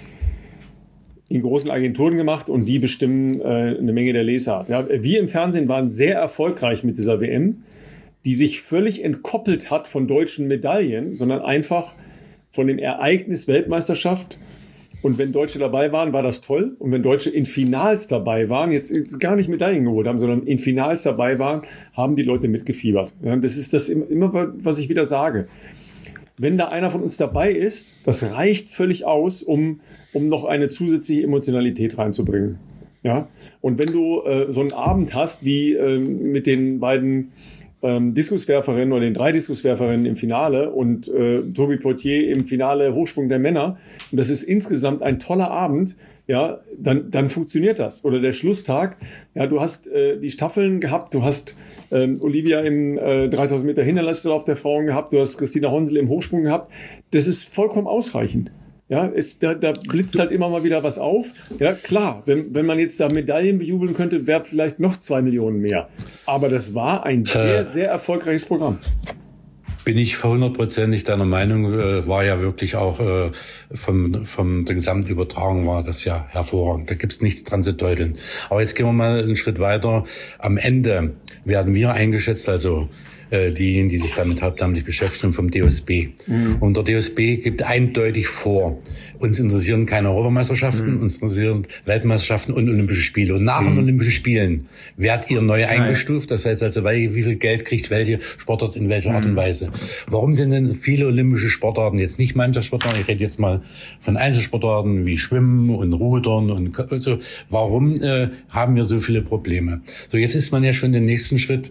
großen Agenturen gemacht und die bestimmen eine Menge der Leser. Ja, wir im Fernsehen waren sehr erfolgreich mit dieser WM, die sich völlig entkoppelt hat von deutschen Medaillen, sondern einfach von dem Ereignis Weltmeisterschaft. Und wenn Deutsche dabei waren, war das toll. Und wenn Deutsche in Finals dabei waren, jetzt gar nicht Medaillen geholt haben, sondern in Finals dabei waren, haben die Leute mitgefiebert. Ja, das ist das immer, was ich wieder sage. Wenn da einer von uns dabei ist, das reicht völlig aus, um noch eine zusätzliche Emotionalität reinzubringen. Ja? Und wenn du so einen Abend hast, wie mit den beiden Diskuswerferinnen oder den 3 Diskuswerferinnen im Finale und Toby Poitier im Finale Hochsprung der Männer. Und das ist insgesamt ein toller Abend. Ja, dann funktioniert das. Oder der Schlusstag. Ja, du hast die Staffeln gehabt. Du hast Olivia im 3000 Meter Hinderlasslauf der Frauen gehabt. Du hast Christina Honsel im Hochsprung gehabt. Das ist vollkommen ausreichend. Ja, da blitzt halt immer mal wieder was auf. Ja, klar, wenn man jetzt da Medaillen bejubeln könnte, wäre vielleicht noch 2 Millionen mehr. Aber das war ein sehr, sehr erfolgreiches Programm. Bin ich 100% deiner Meinung, war ja wirklich auch von der gesamten Übertragung war das ja hervorragend. Da gibt's nichts dran zu deuteln. Aber jetzt gehen wir mal einen Schritt weiter. Am Ende werden wir eingeschätzt, also diejenigen, die sich damit hauptamtlich beschäftigen, vom DOSB. Und der DOSB gibt eindeutig vor, uns interessieren keine Europameisterschaften, uns interessieren Weltmeisterschaften und Olympische Spiele. Und nach den Olympischen Spielen werdet ihr neu eingestuft. Das heißt also, wie viel Geld kriegt welche Sportart in welcher Art und Weise. Warum sind denn viele olympische Sportarten, jetzt nicht Mannschaftssportarten, ich rede jetzt mal von Einzelsportarten wie Schwimmen und Rudern und so, warum haben wir so viele Probleme? So, jetzt ist man ja schon den nächsten Schritt,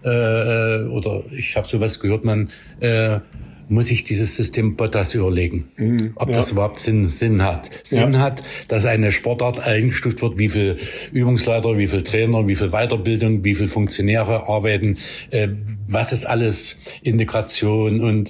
oder ich habe sowas gehört, man muss sich dieses System Bottas überlegen, ob das überhaupt Sinn hat. Sinn hat, dass eine Sportart eingestuft wird, wie viel Übungsleiter, wie viel Trainer, wie viel Weiterbildung, wie viel Funktionäre arbeiten, was ist alles Integration und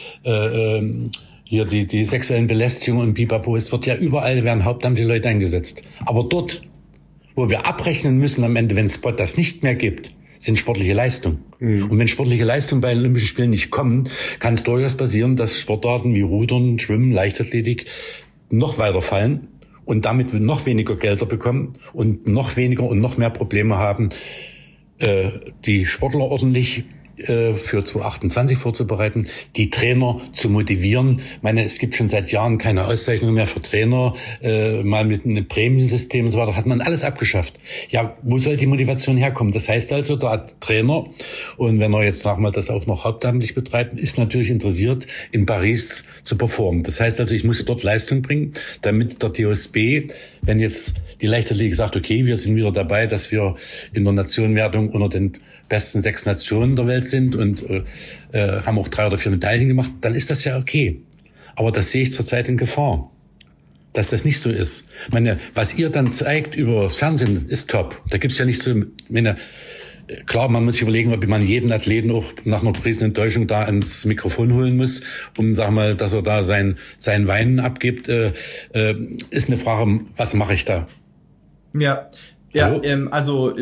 hier die sexuellen Belästigungen und Pipapo. Es wird ja überall, werden hauptamtliche Leute eingesetzt. Aber dort, wo wir abrechnen müssen am Ende, wenn es Bottas nicht mehr gibt, sind sportliche Leistungen. Und wenn sportliche Leistungen bei den Olympischen Spielen nicht kommen, kann es durchaus passieren, dass Sportarten wie Rudern, Schwimmen, Leichtathletik noch weiter fallen und damit noch weniger Gelder bekommen und noch weniger und noch mehr Probleme haben, die Sportler ordentlich für 2028 vorzubereiten, die Trainer zu motivieren. Ich meine, es gibt schon seit Jahren keine Auszeichnung mehr für Trainer, mal mit einem Prämiensystem und so weiter, hat man alles abgeschafft. Ja, wo soll die Motivation herkommen? Das heißt also, der Trainer, und wenn er jetzt nochmal das auch noch hauptamtlich betreibt, ist natürlich interessiert, in Paris zu performen. Das heißt also, ich muss dort Leistung bringen, damit der DOSB, wenn jetzt die Leichtathletik sagt, okay, wir sind wieder dabei, dass wir in der Nationenwertung unter den besten 6 Nationen der Welt sind und haben auch 3 oder 4 Medaillen gemacht, dann ist das ja okay. Aber das sehe ich zurzeit in Gefahr, dass das nicht so ist. Ich meine, was ihr dann zeigt über das Fernsehen, ist top. Da gibt's ja nicht so, klar, man muss sich überlegen, ob man jeden Athleten auch nach einer Enttäuschung da ans Mikrofon holen muss, um, sag mal, dass er da sein Weinen abgibt, ist eine Frage, was mache ich da? Ja. Ja, also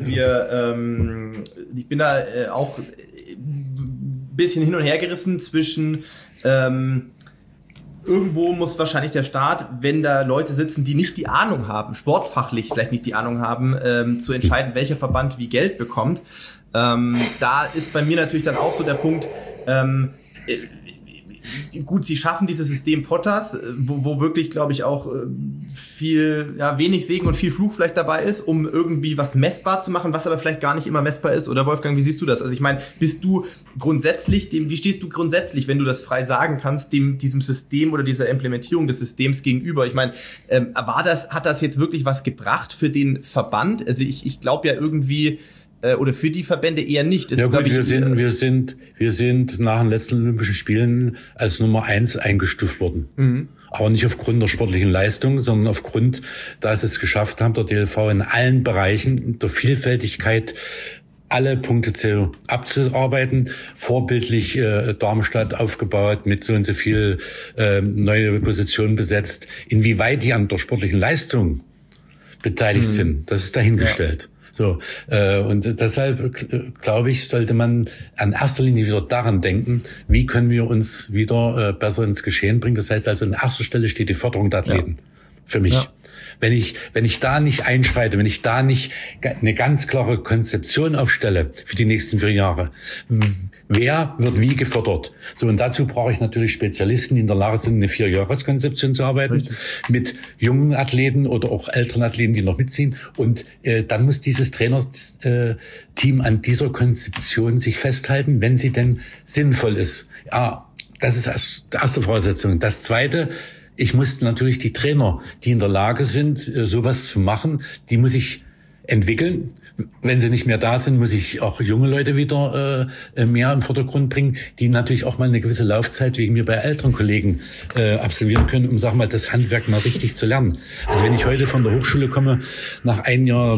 ich bin da auch ein bisschen hin und her gerissen zwischen irgendwo muss wahrscheinlich der Staat, wenn da Leute sitzen, die nicht die Ahnung haben, sportfachlich vielleicht nicht die Ahnung haben, zu entscheiden, welcher Verband wie Geld bekommt. Da ist bei mir natürlich dann auch so der Punkt, gut, sie schaffen dieses System Potters, wo wirklich, glaube ich, auch wenig Segen und viel Fluch vielleicht dabei ist, um irgendwie was messbar zu machen, was aber vielleicht gar nicht immer messbar ist. Oder Wolfgang, wie siehst du das? Also ich meine, wie stehst du grundsätzlich, wenn du das frei sagen kannst, diesem System oder dieser Implementierung des Systems gegenüber? Ich meine, hat das jetzt wirklich was gebracht für den Verband? Also ich glaube ja irgendwie, oder für die Verbände eher nicht. Ja gut, wir sind nach den letzten Olympischen Spielen als Nummer 1 eingestuft worden. Mhm. Aber nicht aufgrund der sportlichen Leistung, sondern aufgrund, dass sie es geschafft haben, der DLV in allen Bereichen der Vielfältigkeit alle Punkte abzuarbeiten, vorbildlich Darmstadt aufgebaut, mit so und so viel neue Positionen besetzt. Inwieweit die an der sportlichen Leistung beteiligt sind, das ist dahingestellt. Ja. So, und deshalb, glaube ich, sollte man an erster Linie wieder daran denken, wie können wir uns wieder besser ins Geschehen bringen. Das heißt also, an erster Stelle steht die Förderung der Athleten. Für mich. Ja. Wenn ich da nicht einschreite, wenn ich da nicht eine ganz klare Konzeption aufstelle für die nächsten 4 Jahre, wer wird wie gefördert? So, und dazu brauche ich natürlich Spezialisten, die in der Lage sind, eine 4-Jahres-Konzeption zu arbeiten, richtig, mit jungen Athleten oder auch älteren Athleten, die noch mitziehen. Und dann muss dieses Trainerteam an dieser Konzeption sich festhalten, wenn sie denn sinnvoll ist. Ja, das ist die erste Voraussetzung. Das Zweite: Ich muss natürlich die Trainer, die in der Lage sind, sowas zu machen, die muss ich entwickeln. Wenn sie nicht mehr da sind, muss ich auch junge Leute wieder mehr im Vordergrund bringen, die natürlich auch mal eine gewisse Laufzeit wegen mir bei älteren Kollegen absolvieren können, um, sag mal, das Handwerk mal richtig zu lernen. Also wenn ich heute von der Hochschule komme, nach 1 Jahr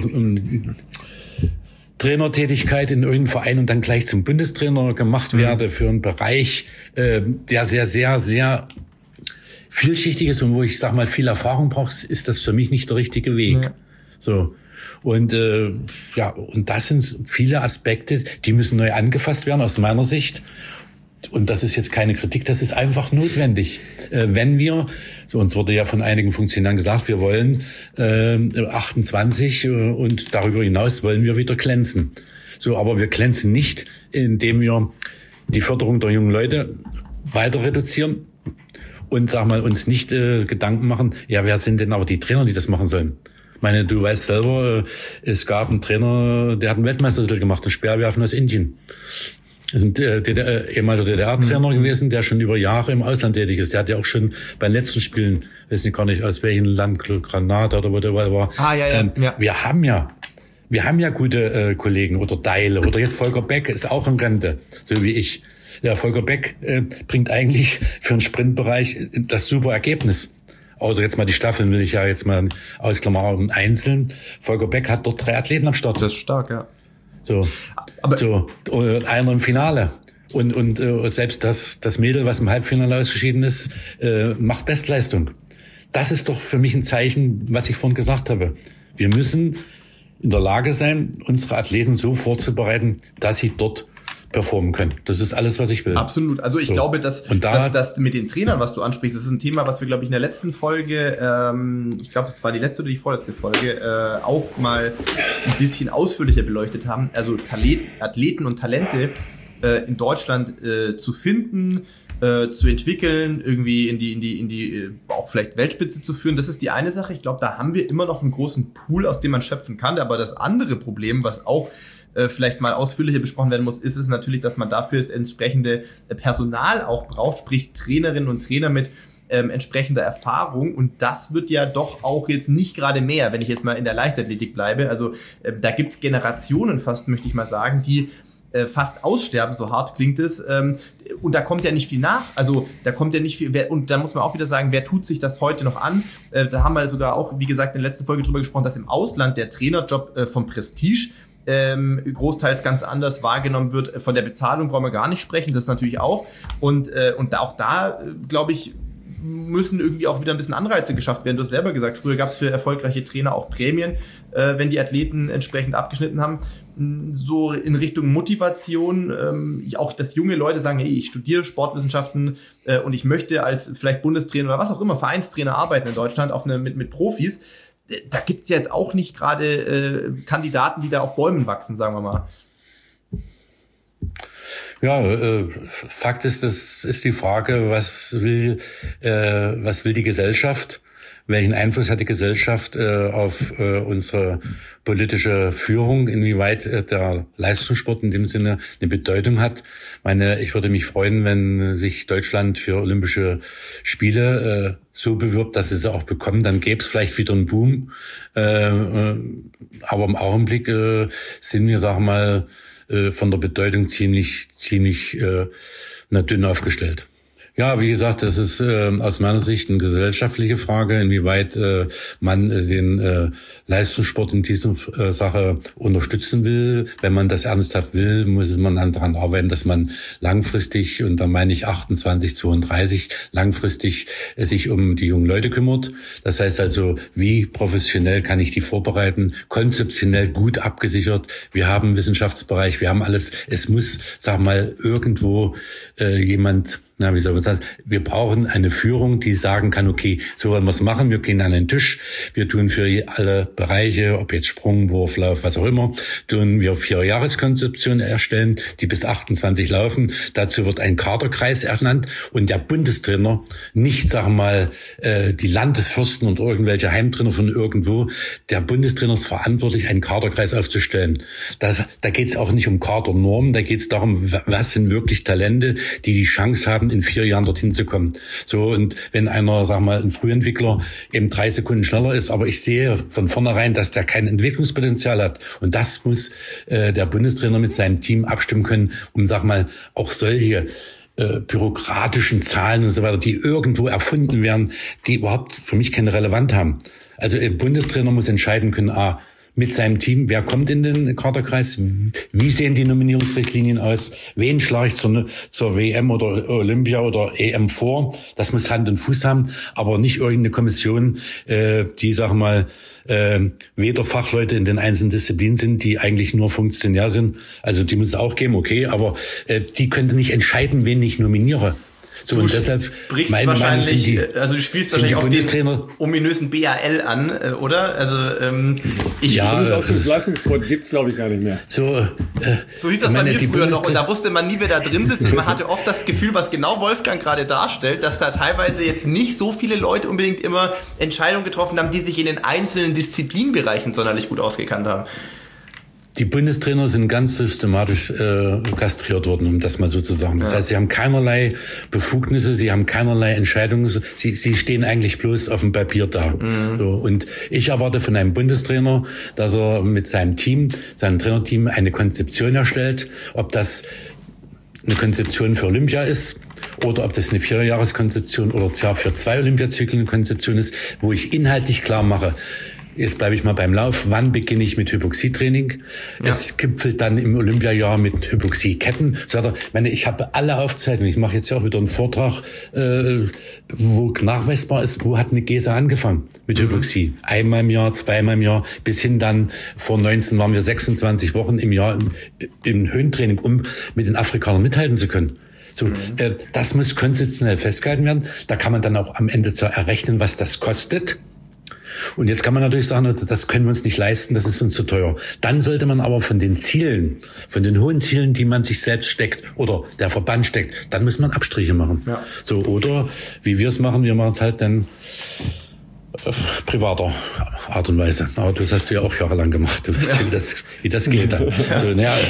Trainertätigkeit in irgendeinem Verein und dann gleich zum Bundestrainer gemacht werde für einen Bereich, der sehr, sehr, sehr vielschichtig ist und wo ich, sag mal, viel Erfahrung brauche, ist das für mich nicht der richtige Weg. Ja. So. Und und das sind viele Aspekte, die müssen neu angefasst werden aus meiner Sicht. Und das ist jetzt keine Kritik, das ist einfach notwendig. Wenn wir, so uns wurde ja von einigen Funktionären gesagt, wir wollen 28 und darüber hinaus wollen wir wieder glänzen. So, aber wir glänzen nicht, indem wir die Förderung der jungen Leute weiter reduzieren und, sag mal, uns nicht Gedanken machen, ja, wer sind denn aber die Trainer, die das machen sollen? Ich meine, du weißt selber, es gab einen Trainer, der hat einen Weltmeistertitel gemacht, ein Speerwerfen aus Indien. Das ist ein ehemaliger DDR-Trainer gewesen, der schon über Jahre im Ausland tätig ist. Der hat ja auch schon bei den letzten Spielen, weiß nicht gar nicht aus welchem Land, Granada oder wo der war. Wir haben ja gute Kollegen oder Deile oder jetzt Volker Beck ist auch in Rente, so wie ich. Ja, Volker Beck bringt eigentlich für den Sprintbereich das super Ergebnis. Oder jetzt mal die Staffeln will ich ja jetzt mal ausklammern einzeln. Volker Beck hat dort 3 Athleten am Start. Das ist stark, ja. Einer im Finale. Und selbst das Mädel, was im Halbfinale ausgeschieden ist, macht Bestleistung. Das ist doch für mich ein Zeichen, was ich vorhin gesagt habe. Wir müssen in der Lage sein, unsere Athleten so vorzubereiten, dass sie dort performen können. Das ist alles, was ich will. Absolut. Also ich glaube, dass mit den Trainern, was du ansprichst, das ist ein Thema, was wir, glaube ich, in der letzten Folge, ich glaube, das war die letzte oder die vorletzte Folge, auch mal ein bisschen ausführlicher beleuchtet haben. Also Athleten und Talente in Deutschland zu finden, zu entwickeln, irgendwie in die auch vielleicht Weltspitze zu führen. Das ist die eine Sache. Ich glaube, da haben wir immer noch einen großen Pool, aus dem man schöpfen kann. Aber das andere Problem, was auch vielleicht mal ausführlicher besprochen werden muss, ist es natürlich, dass man dafür das entsprechende Personal auch braucht, sprich Trainerinnen und Trainer mit entsprechender Erfahrung. Und das wird ja doch auch jetzt nicht gerade mehr, wenn ich jetzt mal in der Leichtathletik bleibe. Also da gibt's Generationen fast, möchte ich mal sagen, die fast aussterben, so hart klingt es. Und da kommt ja nicht viel nach. Also da kommt ja nicht viel. Und da muss man auch wieder sagen, wer tut sich das heute noch an? Da haben wir sogar auch, wie gesagt, in der letzten Folge drüber gesprochen, dass im Ausland der Trainerjob vom Prestige großteils ganz anders wahrgenommen wird. Von der Bezahlung brauchen wir gar nicht sprechen, das natürlich auch. Und auch da, glaube ich, müssen irgendwie auch wieder ein bisschen Anreize geschafft werden. Du hast selber gesagt, früher gab es für erfolgreiche Trainer auch Prämien, wenn die Athleten entsprechend abgeschnitten haben. So in Richtung Motivation, auch dass junge Leute sagen, hey, ich studiere Sportwissenschaften und ich möchte als vielleicht Bundestrainer oder was auch immer, Vereinstrainer arbeiten in Deutschland mit Profis. Da gibt's jetzt auch nicht gerade Kandidaten, die da auf Bäumen wachsen, sagen wir mal. Ja, Fakt ist, das ist die Frage, was will die Gesellschaft? Welchen Einfluss hat die Gesellschaft auf unsere politische Führung? Inwieweit der Leistungssport in dem Sinne eine Bedeutung hat? Ich würde mich freuen, wenn sich Deutschland für Olympische Spiele so bewirbt, dass sie sie auch bekommen. Dann gäbe es vielleicht wieder einen Boom. Aber im Augenblick sind wir, sagen wir mal, von der Bedeutung ziemlich dünn aufgestellt. Ja, wie gesagt, das ist aus meiner Sicht eine gesellschaftliche Frage, inwieweit man den Leistungssport in dieser Sache unterstützen will. Wenn man das ernsthaft will, muss man dann daran arbeiten, dass man langfristig, und da meine ich 28, 32, langfristig sich um die jungen Leute kümmert. Das heißt also, wie professionell kann ich die vorbereiten, konzeptionell gut abgesichert. Wir haben einen Wissenschaftsbereich, wir haben alles. Es muss, sag mal, irgendwo jemand, wie soll man sagen, wir brauchen eine Führung, die sagen kann, okay, so wollen wir es machen, wir gehen an den Tisch, wir tun für alle Bereiche, ob jetzt Sprung, Wurf, Lauf, was auch immer, tun wir 4-Jahres-Konzeptionen erstellen, die bis 28 laufen. Dazu wird ein Kaderkreis ernannt und der Bundestrainer, nicht, sagen wir mal, die Landesfürsten und irgendwelche Heimtrainer von irgendwo, der Bundestrainer ist verantwortlich, einen Kaderkreis aufzustellen. Da geht es auch nicht um Kadernormen, da geht es darum, was sind wirklich Talente, die Chance haben, in 4 Jahren dorthin zu kommen. So, und wenn einer, sag mal, ein Frühentwickler eben 3 Sekunden schneller ist, aber ich sehe von vornherein, dass der kein Entwicklungspotenzial hat. Und das muss der Bundestrainer mit seinem Team abstimmen können, um, sag mal, auch solche bürokratischen Zahlen und so weiter, die irgendwo erfunden werden, die überhaupt für mich keine Relevanz haben. Also ein Bundestrainer muss entscheiden können, mit seinem Team, wer kommt in den Kaderkreis, wie sehen die Nominierungsrichtlinien aus, wen schlage ich zur WM oder Olympia oder EM vor. Das muss Hand und Fuß haben, aber nicht irgendeine Kommission, die, sag mal, weder Fachleute in den einzelnen Disziplinen sind, die eigentlich nur Funktionär sind. Also die muss es auch geben, okay, aber die könnte nicht entscheiden, wen ich nominiere. So, und deshalb brichst wahrscheinlich, also du spielst wahrscheinlich auch den ominösen BAL an, oder? Also Bundesleistungssport gibt's, glaube ich, gar nicht mehr. So hieß das bei mir früher noch, und da wusste man nie, wer da drin sitzt, und man hatte oft das Gefühl, was genau Wolfgang gerade darstellt, dass da teilweise jetzt nicht so viele Leute unbedingt immer Entscheidungen getroffen haben, die sich in den einzelnen Disziplinbereichen sonderlich gut ausgekannt haben. Die Bundestrainer sind ganz systematisch kastriert worden, um das mal so zu sagen. Das heißt, sie haben keinerlei Befugnisse, sie haben keinerlei Entscheidungen. Sie stehen eigentlich bloß auf dem Papier da. Mhm. So, und ich erwarte von einem Bundestrainer, dass er mit seinem Team, seinem Trainerteam, eine Konzeption erstellt. Ob das eine Konzeption für Olympia ist oder ob das eine 4-Jahres-Konzeption oder für 2 Olympiazyklen eine Konzeption ist, wo ich inhaltlich klar mache, jetzt bleibe ich mal beim Lauf. Wann beginne ich mit Hypoxietraining? Ja. Es gipfelt dann im Olympiajahr mit Hypoxieketten. Ich habe alle Aufzeichnungen. Ich mache jetzt ja auch wieder einen Vortrag, wo nachweisbar ist, wo hat eine Gesa angefangen mit Hypoxie. Einmal im Jahr, zweimal im Jahr, bis hin dann vor 19 waren wir 26 Wochen im Jahr im Höhentraining, um mit den Afrikanern mithalten zu können. So, das muss konzeptionell festgehalten werden. Da kann man dann auch am Ende errechnen, was das kostet. Und jetzt kann man natürlich sagen, das können wir uns nicht leisten, das ist uns zu teuer. Dann sollte man aber von den Zielen, von den hohen Zielen, die man sich selbst steckt oder der Verband steckt, dann muss man Abstriche machen. Ja. So, oder wie wir es machen es halt dann auf privater Art und Weise. Aber das hast du ja auch jahrelang gemacht. Du weißt, wie das geht dann. So,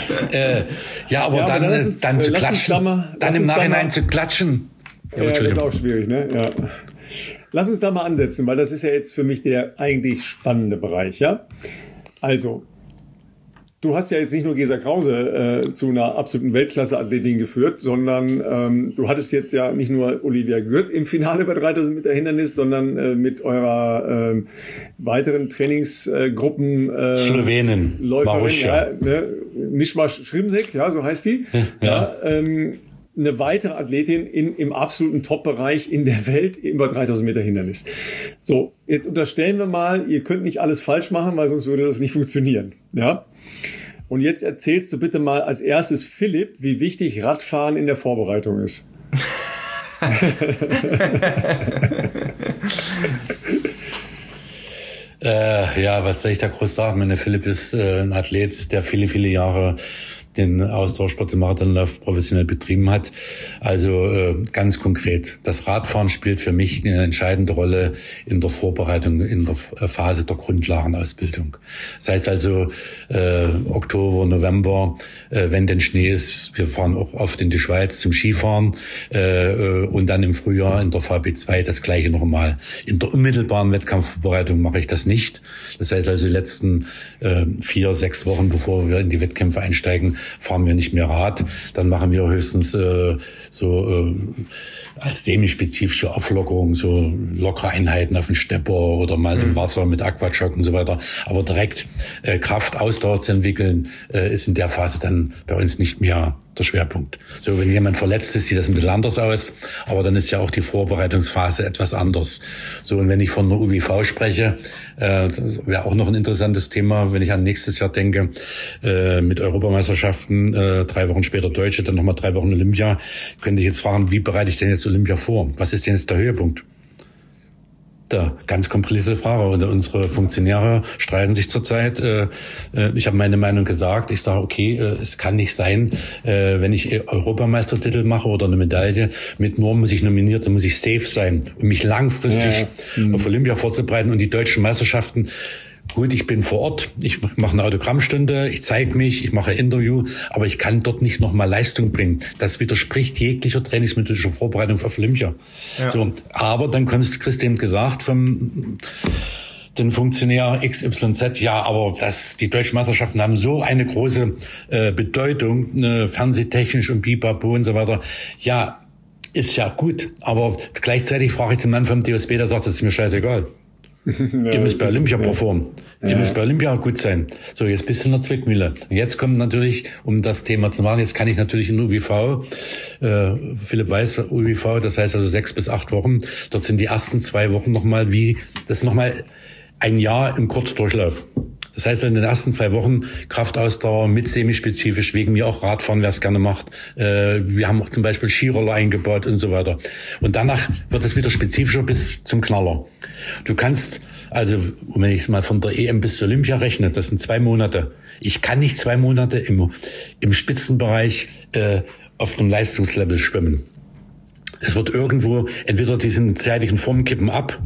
aber dann zu klatschen, dann im Nachhinein zu klatschen. Ja, das ist auch schwierig, ne? Ja. Lass uns da mal ansetzen, weil das ist ja jetzt für mich der eigentlich spannende Bereich, ja? Also, du hast ja jetzt nicht nur Gesa Krause zu einer absoluten Weltklasse-Athletin geführt, sondern du hattest jetzt ja nicht nur Olivia Gürt im Finale bei 3000 Meter Hindernis, sondern mit eurer weiteren Trainingsgruppen Slowenin, Läuferin, Mischma Schrimsek, ja, so heißt die. Ja. Eine weitere Athletin im absoluten Top-Bereich in der Welt über 3000 Meter Hindernis. So, jetzt unterstellen wir mal, ihr könnt nicht alles falsch machen, weil sonst würde das nicht funktionieren. Ja? Und jetzt erzählst du bitte mal als erstes Philipp, wie wichtig Radfahren in der Vorbereitung ist. Was soll ich da groß sagen? Philipp ist ein Athlet, der viele, viele Jahre den Ausdauersport, den Marathonlauf professionell betrieben hat. Also ganz konkret, das Radfahren spielt für mich eine entscheidende Rolle in der Vorbereitung, in der Phase der Grundlagenausbildung. Sei es also Oktober, November, wenn denn Schnee ist, wir fahren auch oft in die Schweiz zum Skifahren und dann im Frühjahr in der VB2 das gleiche nochmal. In der unmittelbaren Wettkampfvorbereitung mache ich das nicht. Das heißt also, die letzten 4-6 Wochen, bevor wir in die Wettkämpfe einsteigen, fahren wir nicht mehr Rad. Dann machen wir höchstens als semispezifische Auflockerung so lockere Einheiten auf dem Stepper oder mal im Wasser mit Aquajog und so weiter. Aber direkt Kraft, Ausdauer zu entwickeln, ist in der Phase dann bei uns nicht mehr der Schwerpunkt. So, wenn jemand verletzt ist, sieht das ein bisschen anders aus, aber dann ist ja auch die Vorbereitungsphase etwas anders. So, und wenn ich von der UWV spreche, das wäre auch noch ein interessantes Thema, wenn ich an nächstes Jahr denke, mit Europameisterschaften, 3 Wochen später Deutsche, dann nochmal 3 Wochen Olympia, könnte ich jetzt fragen, wie bereite ich denn jetzt Olympia vor? Was ist denn jetzt der Höhepunkt? Da, ganz komplizierte Frage. Und unsere Funktionäre streiten sich zurzeit. Ich habe meine Meinung gesagt. Ich sage, okay, es kann nicht sein, wenn ich Europameistertitel mache oder eine Medaille, mit Norm muss ich nominiert, dann muss ich safe sein, um mich langfristig auf Olympia vorzubereiten. Und die deutschen Meisterschaften, gut, ich bin vor Ort, ich mache eine Autogrammstunde, ich zeige mich, ich mache ein Interview, aber ich kann dort nicht nochmal Leistung bringen. Das widerspricht jeglicher trainingsmethodischer Vorbereitung auf Olympia. Ja. So, aber dann kommt Christian gesagt vom den Funktionär XYZ, ja, aber die deutschen Meisterschaften haben so eine große Bedeutung, fernsehtechnisch und Bibabo und so weiter. Ja, ist ja gut, aber gleichzeitig frage ich den Mann vom DOSB, der sagt, das ist mir scheißegal. Ihr müsst bei Olympia performen. Ihr müsst bei Olympia gut sein. So, jetzt bist du in der Zwickmühle. Und jetzt kommt natürlich, um das Thema zu machen, jetzt kann ich natürlich in UWV, Philipp weiß, UWV, das heißt also 6 bis 8 Wochen. Dort sind die ersten 2 Wochen nochmal das ist nochmal ein Jahr im Kurzdurchlauf. Das heißt, in den ersten 2 Wochen Kraftausdauer mit semispezifisch, wegen mir auch Radfahren, wer es gerne macht. Wir haben auch zum Beispiel Skiroller eingebaut und so weiter. Und danach wird es wieder spezifischer bis zum Knaller. Du kannst, also wenn ich mal von der EM bis zur Olympia rechne, das sind 2 Monate. Ich kann nicht 2 Monate im Spitzenbereich auf dem Leistungslevel schwimmen. Es wird irgendwo, entweder diesen zeitlichen Formen kippen ab,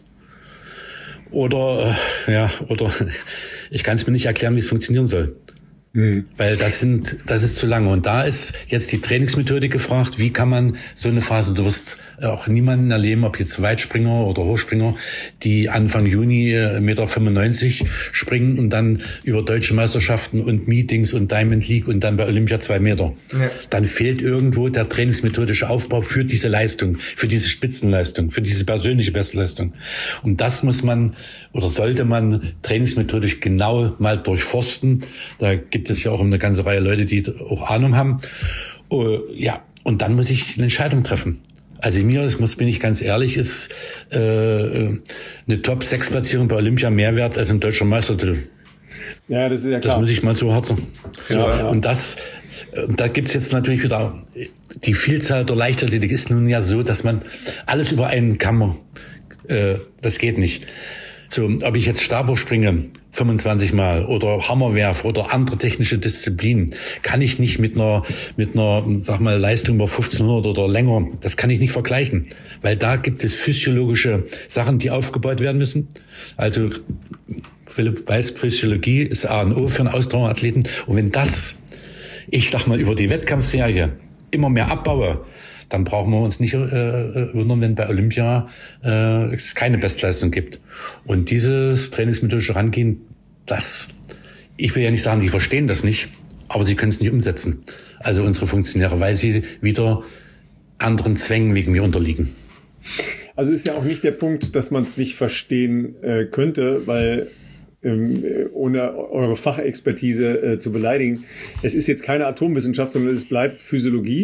oder ich kann es mir nicht erklären, wie es funktionieren soll. Weil das ist zu lange. Und da ist jetzt die Trainingsmethodik gefragt. Wie kann man so eine Phase, du wirst auch niemanden erleben, ob jetzt Weitspringer oder Hochspringer, die Anfang Juni 1,95 Meter springen und dann über deutsche Meisterschaften und Meetings und Diamond League und dann bei Olympia 2 Meter. Ja. Dann fehlt irgendwo der trainingsmethodische Aufbau für diese Leistung, für diese Spitzenleistung, für diese persönliche Bestleistung. Und das muss man oder sollte man trainingsmethodisch genau mal durchforsten. Da gibt es ja auch eine ganze Reihe Leute, die auch Ahnung haben. Und dann muss ich eine Entscheidung treffen. Also bin ich ganz ehrlich, ist eine Top-6-Platzierung bei Olympia mehr wert als ein deutscher Meistertitel. Ja, das ist ja klar. Das muss ich mal so herzen. Ja. Und da gibt's jetzt natürlich wieder, die Vielzahl der Leichtathletik ist nun ja so, dass man alles über einen Kamm, das geht nicht. So, ob ich jetzt Stabhoch springe 25 Mal oder Hammerwerf oder andere technische Disziplinen, kann ich nicht mit einer, sag mal, Leistung über 1500 oder länger, das kann ich nicht vergleichen. Weil da gibt es physiologische Sachen, die aufgebaut werden müssen. Also, Philipp weiß, Physiologie ist A und O für einen Ausdauerathleten. Und wenn ich sag mal, über die Wettkampfserie immer mehr abbaue, dann brauchen wir uns nicht wundern, wenn bei Olympia es keine Bestleistung gibt. Und dieses trainingsmethodische Rangehen, ich will ja nicht sagen, die verstehen das nicht, aber sie können es nicht umsetzen. Also unsere Funktionäre, weil sie wieder anderen Zwängen wegen mir unterliegen. Also ist ja auch nicht der Punkt, dass man es nicht verstehen könnte, weil ohne eure Fachexpertise zu beleidigen, es ist jetzt keine Atomwissenschaft, sondern es bleibt Physiologie.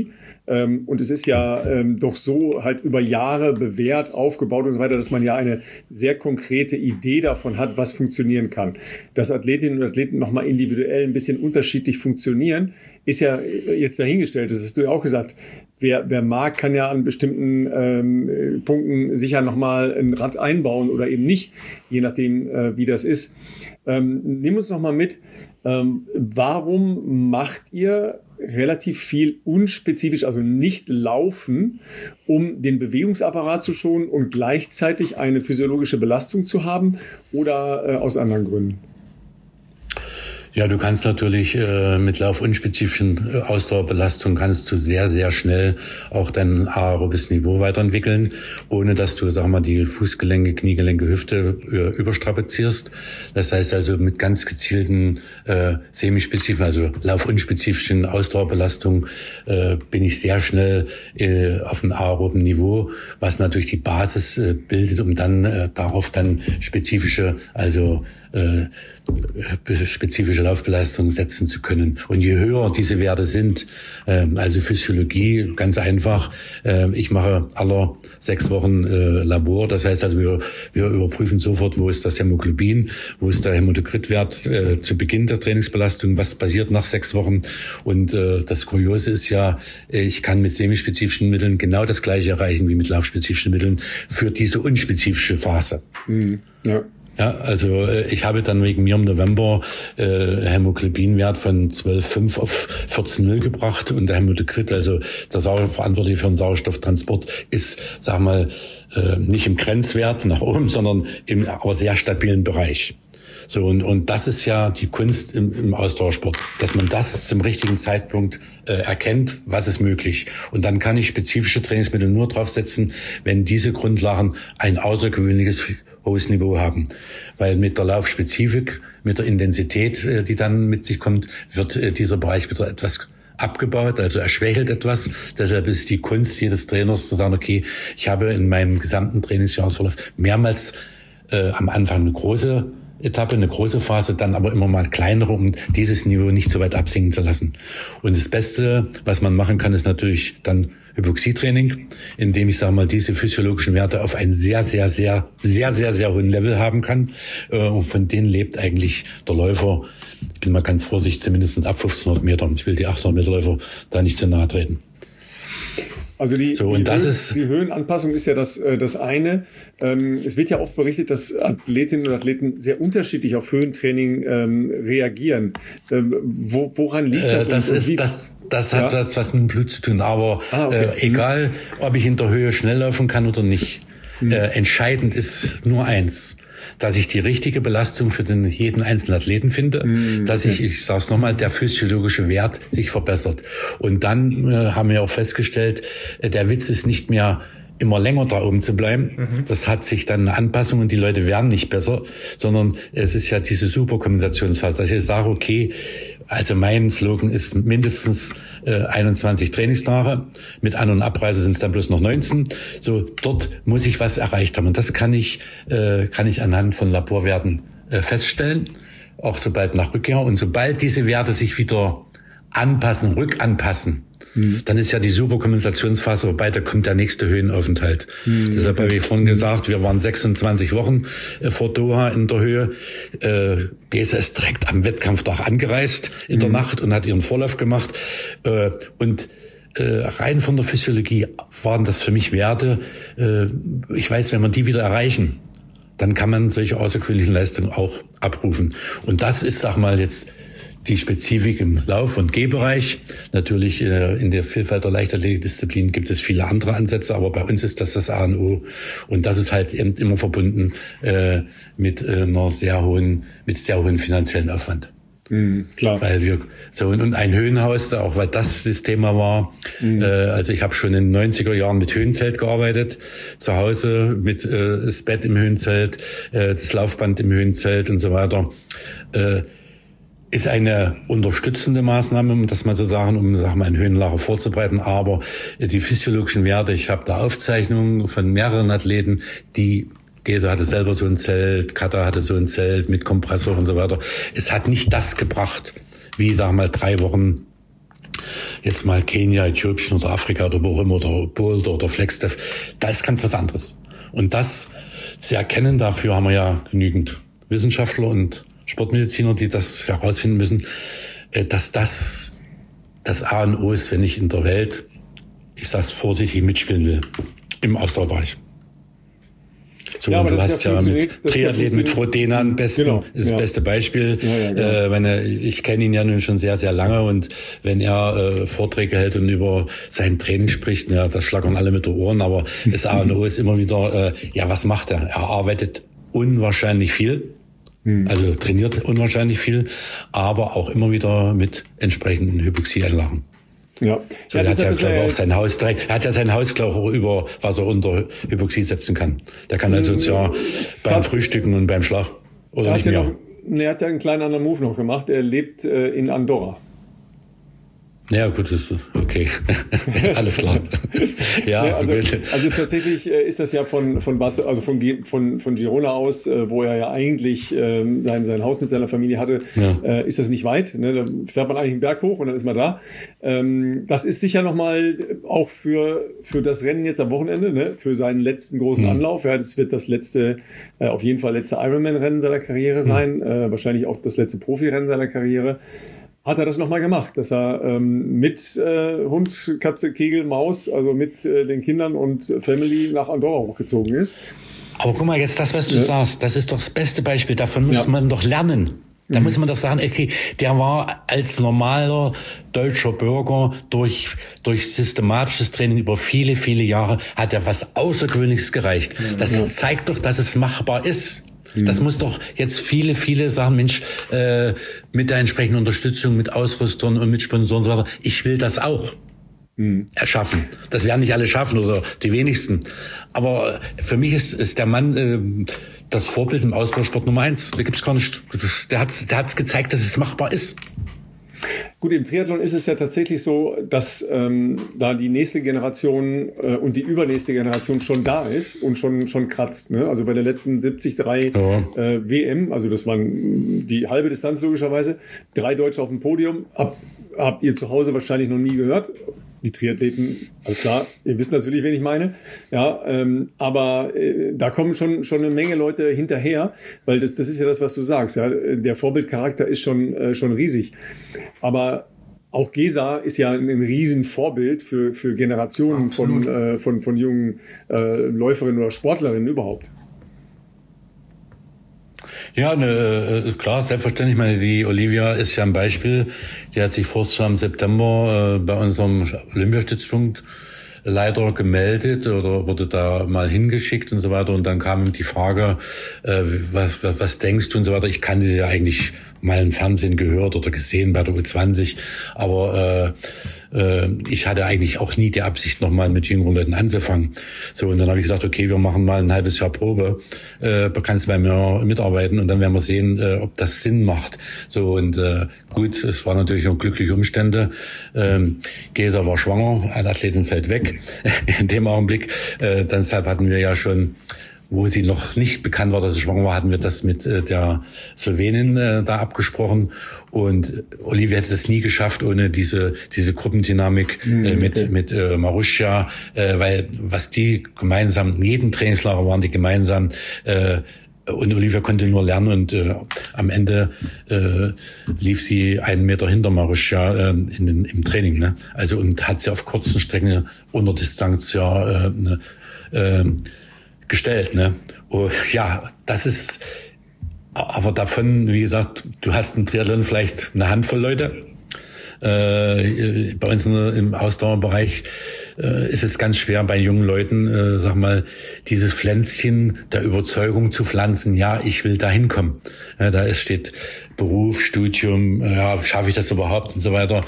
Und es ist ja doch so halt über Jahre bewährt, aufgebaut und so weiter, dass man ja eine sehr konkrete Idee davon hat, was funktionieren kann. Dass Athletinnen und Athleten nochmal individuell ein bisschen unterschiedlich funktionieren, ist ja jetzt dahingestellt. Das hast du ja auch gesagt. Wer mag, kann ja an bestimmten Punkten sicher nochmal ein Rad einbauen oder eben nicht, je nachdem, wie das ist. Nimm uns nochmal mit. Warum macht ihr relativ viel unspezifisch, also nicht laufen, um den Bewegungsapparat zu schonen und gleichzeitig eine physiologische Belastung zu haben oder aus anderen Gründen? Ja, du kannst natürlich mit laufunspezifischen Ausdauerbelastung kannst du sehr, sehr schnell auch dein aerobes Niveau weiterentwickeln, ohne dass du, sag mal, die Fußgelenke, Kniegelenke, Hüfte überstrapazierst. Das heißt also mit ganz gezielten semispezifischen, also laufunspezifischen Ausdauerbelastung bin ich sehr schnell auf dem aeroben Niveau, was natürlich die Basis bildet, um dann darauf dann spezifische, also spezifische Laufbelastung setzen zu können. Und je höher diese Werte sind, also Physiologie, ganz einfach, ich mache alle 6 Wochen Labor, das heißt also wir überprüfen sofort, wo ist das Hämoglobin, wo ist der Hämatokritwert zu Beginn der Trainingsbelastung, was passiert nach 6 Wochen. Und das Kuriose ist ja, ich kann mit semispezifischen Mitteln genau das Gleiche erreichen wie mit laufspezifischen Mitteln für diese unspezifische Phase. Ja. Ja, also ich habe dann wegen mir im November Hämoglobinwert von 12,5 auf 14,0 gebracht und der Hämatokrit, also der Verantwortliche für den Sauerstofftransport, ist, sag mal, nicht im Grenzwert nach oben, sondern im aber sehr stabilen Bereich. So, und das ist ja die Kunst im Ausdauersport, dass man das zum richtigen Zeitpunkt erkennt, was ist möglich. Und dann kann ich spezifische Trainingsmittel nur draufsetzen, wenn diese Grundlagen ein außergewöhnliches hohes Niveau haben. Weil mit der Laufspezifik, mit der Intensität, die dann mit sich kommt, wird dieser Bereich wieder etwas abgebaut, also er schwächelt etwas. Deshalb ist die Kunst jedes Trainers zu sagen, okay, ich habe in meinem gesamten Trainingsjahresverlauf mehrmals am Anfang eine große Etappe, eine große Phase, dann aber immer mal kleinere, um dieses Niveau nicht so weit absinken zu lassen. Und das Beste, was man machen kann, ist natürlich dann Hypoxietraining, indem ich, sage mal, diese physiologischen Werte auf einen sehr, sehr, sehr, sehr, sehr, sehr hohen Level haben kann. Und von denen lebt eigentlich der Läufer. Ich bin mal ganz vorsichtig, zumindest ab 1500 Meter. Ich will die 800 Meter Läufer da nicht zu nahe treten. Also die Höhenanpassung ist ja das eine. Es wird ja oft berichtet, dass Athletinnen und Athleten sehr unterschiedlich auf Höhentraining reagieren. Woran liegt das? Das hat was mit dem Blut zu tun. Aber egal, ob ich in der Höhe schnell laufen kann oder nicht, entscheidend ist nur eins: dass ich die richtige Belastung für jeden einzelnen Athleten finde, dass ich sage es nochmal, der physiologische Wert sich verbessert. Und dann haben wir auch festgestellt, der Witz ist nicht mehr immer länger da oben zu bleiben. Das hat sich dann eine Anpassung und die Leute werden nicht besser, sondern es ist ja diese Superkompensationsphase, dass ich sage, okay, also mein Slogan ist mindestens 21 Trainingstage. Mit An- und Abreise sind es dann bloß noch 19. So, dort muss ich was erreicht haben. Und das kann ich anhand von Laborwerten feststellen, auch sobald nach Rückkehr. Und sobald diese Werte sich wieder anpassen, rückanpassen, dann ist ja die Superkompensationsphase vorbei, da kommt der nächste Höhenaufenthalt. Deshalb habe ich vorhin gesagt, wir waren 26 Wochen vor Doha in der Höhe. Gesa ist direkt am Wettkampftag angereist in der Nacht und hat ihren Vorlauf gemacht. Und rein von der Physiologie waren das für mich Werte. Ich weiß, wenn wir die wieder erreichen, dann kann man solche außergewöhnlichen Leistungen auch abrufen. Und das ist, sag mal, jetzt die Spezifik im Lauf- und Gehbereich. Natürlich in der Vielfalt der Leichtathletikdisziplinen gibt es viele andere Ansätze, aber bei uns ist das A und O. Und das ist halt immer verbunden mit sehr hohen finanziellen Aufwand. Klar. Weil wir so und ein Höhenhaus, auch weil das Thema war. Also ich habe schon in den 90er Jahren mit Höhenzelt gearbeitet, zu Hause mit das Bett im Höhenzelt, das Laufband im Höhenzelt und so weiter. Ist eine unterstützende Maßnahme, um das mal zu sagen, um einen Höhenlager vorzubereiten. Aber die physiologischen Werte, ich habe da Aufzeichnungen von mehreren Athleten, die Gesa hatte selber so ein Zelt, Kata hatte so ein Zelt mit Kompressor und so weiter. Es hat nicht das gebracht, wie, 3 Wochen jetzt mal Kenia, Äthiopien oder Afrika oder wo auch immer, oder Boulder oder Flagstaff, da ist ganz was anderes. Und das zu erkennen, dafür haben wir ja genügend Wissenschaftler und Sportmediziner, die das herausfinden müssen, dass das A und O ist, wenn ich in der Welt, ich sag's vorsichtig, mitspielen will, im Ausdauerbereich. So, ja, du hast ja mit Triathleten, mit Frodena das beste Beispiel. Ja, ich kenne ihn ja nun schon sehr, sehr lange, und wenn er Vorträge hält und über sein Training spricht, ja, das schlackern alle mit den Ohren, aber das A und O ist immer wieder, was macht er? Er arbeitet unwahrscheinlich viel, also trainiert unwahrscheinlich viel, aber auch immer wieder mit entsprechenden Hypoxieanlagen. Ja. So, er hat ja, glaube ich, auch sein Haus direkt. Er hat ja sein Haus, glaube ich, auch über Wasser unter Hypoxie setzen kann. Der kann also beim Frühstücken und beim Schlaf oder nicht mehr. Er hat ja einen kleinen anderen Move noch gemacht. Er lebt in Andorra. Ja, gut, okay. Alles klar. Also tatsächlich ist das ja von Girona aus, wo er ja eigentlich sein Haus mit seiner Familie hatte, ist das nicht weit. Ne? Da fährt man eigentlich einen Berg hoch und dann ist man da. Das ist sicher nochmal auch für das Rennen jetzt am Wochenende, ne? Für seinen letzten großen Anlauf. Ja, das wird das auf jeden Fall letzte Ironman-Rennen seiner Karriere sein. Wahrscheinlich auch das letzte Profirennen seiner Karriere. Hat er das nochmal gemacht, dass er mit Hund, Katze, Kegel, Maus, also mit den Kindern und Family nach Andorra hochgezogen ist. Aber guck mal, jetzt das, was du sagst, das ist doch das beste Beispiel. Davon muss man doch lernen. Da muss man doch sagen, okay, der war als normaler deutscher Bürger durch systematisches Training über viele, viele Jahre, hat er was Außergewöhnliches gereicht. Das zeigt doch, dass es machbar ist. Das muss doch jetzt viele sagen, Mensch, mit der entsprechenden Unterstützung, mit Ausrüstern und mit Sponsoren und so weiter, ich will das auch erschaffen. Das werden nicht alle schaffen oder die wenigsten. Aber für mich ist der Mann das Vorbild im Ausdauersport Nummer 1. Da gibt's gar nicht. Der hat's gezeigt, dass es machbar ist. Gut, im Triathlon ist es ja tatsächlich so, dass da die nächste Generation und die übernächste Generation schon da ist und schon kratzt. Ne? Also bei der letzten 73 WM, also das waren die halbe Distanz logischerweise, 3 Deutsche auf dem Podium. Habt ihr zu Hause wahrscheinlich noch nie gehört. Die Triathleten, alles klar, ihr wisst natürlich, wen ich meine. Ja, aber da kommen schon eine Menge Leute hinterher, weil das ist ja das, was du sagst. Ja? Der Vorbildcharakter ist schon riesig. Aber auch Gesa ist ja ein Riesenvorbild für Generationen von jungen Läuferinnen oder Sportlerinnen überhaupt. Ja, klar, selbstverständlich. Ich meine, die Olivia ist ja ein Beispiel. Die hat sich im September bei unserem Olympiastützpunkt leider gemeldet oder wurde da mal hingeschickt und so weiter. Und dann kam die Frage, was denkst du und so weiter. Ich kannte sie ja eigentlich mal im Fernsehen gehört oder gesehen bei der U20, aber ich hatte eigentlich auch nie die Absicht, nochmal mit jüngeren Leuten anzufangen. So, und dann habe ich gesagt, okay, wir machen mal ein halbes Jahr Probe, kannst du bei mir mitarbeiten und dann werden wir sehen, ob das Sinn macht. So, und gut, es war natürlich auch glückliche Umstände. Gesa war schwanger, eine Athletin fällt weg in dem Augenblick. Deshalb hatten wir ja schon, wo sie noch nicht bekannt war, dass sie schwanger war, hatten wir das mit der Slowenin da abgesprochen. Und Olivia hätte das nie geschafft ohne diese Gruppendynamik mit Marussia, weil was die gemeinsam, in jedem Trainingslager waren die gemeinsam, und Olivia konnte nur lernen und am Ende lief sie 1 Meter hinter Marussia im Training. Ne? Also und hat sie auf kurzen Strecken unter Distanz gestellt, ne? Oh, ja, das ist, aber davon, wie gesagt, du hast im Triathlon vielleicht eine Handvoll Leute. Bei uns im Ausdauerbereich ist es ganz schwer, bei jungen Leuten, sag mal, dieses Pflänzchen der Überzeugung zu pflanzen. Ja, ich will da hinkommen. Ja, da steht Beruf, Studium, ja, schaffe ich das überhaupt und so weiter.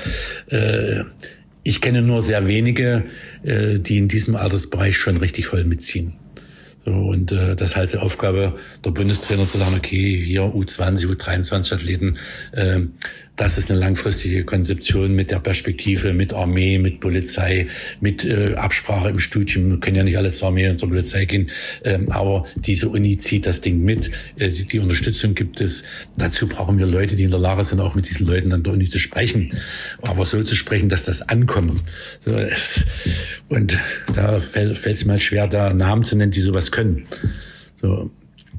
Ich kenne nur sehr wenige, die in diesem Altersbereich schon richtig voll mitziehen. So, und das ist halt die Aufgabe der Bundestrainer zu sagen, okay, hier U20, U23 Athleten, das ist eine langfristige Konzeption mit der Perspektive, mit Armee, mit Polizei, mit Absprache im Studium. Wir können ja nicht alle zur Armee und zur Polizei gehen, aber diese Uni zieht das Ding mit. Die Unterstützung gibt es. Dazu brauchen wir Leute, die in der Lage sind, auch mit diesen Leuten an der Uni zu sprechen. Aber so zu sprechen, dass das ankommt. So, und da fällt es mir halt schwer, da Namen zu nennen, die sowas können. So.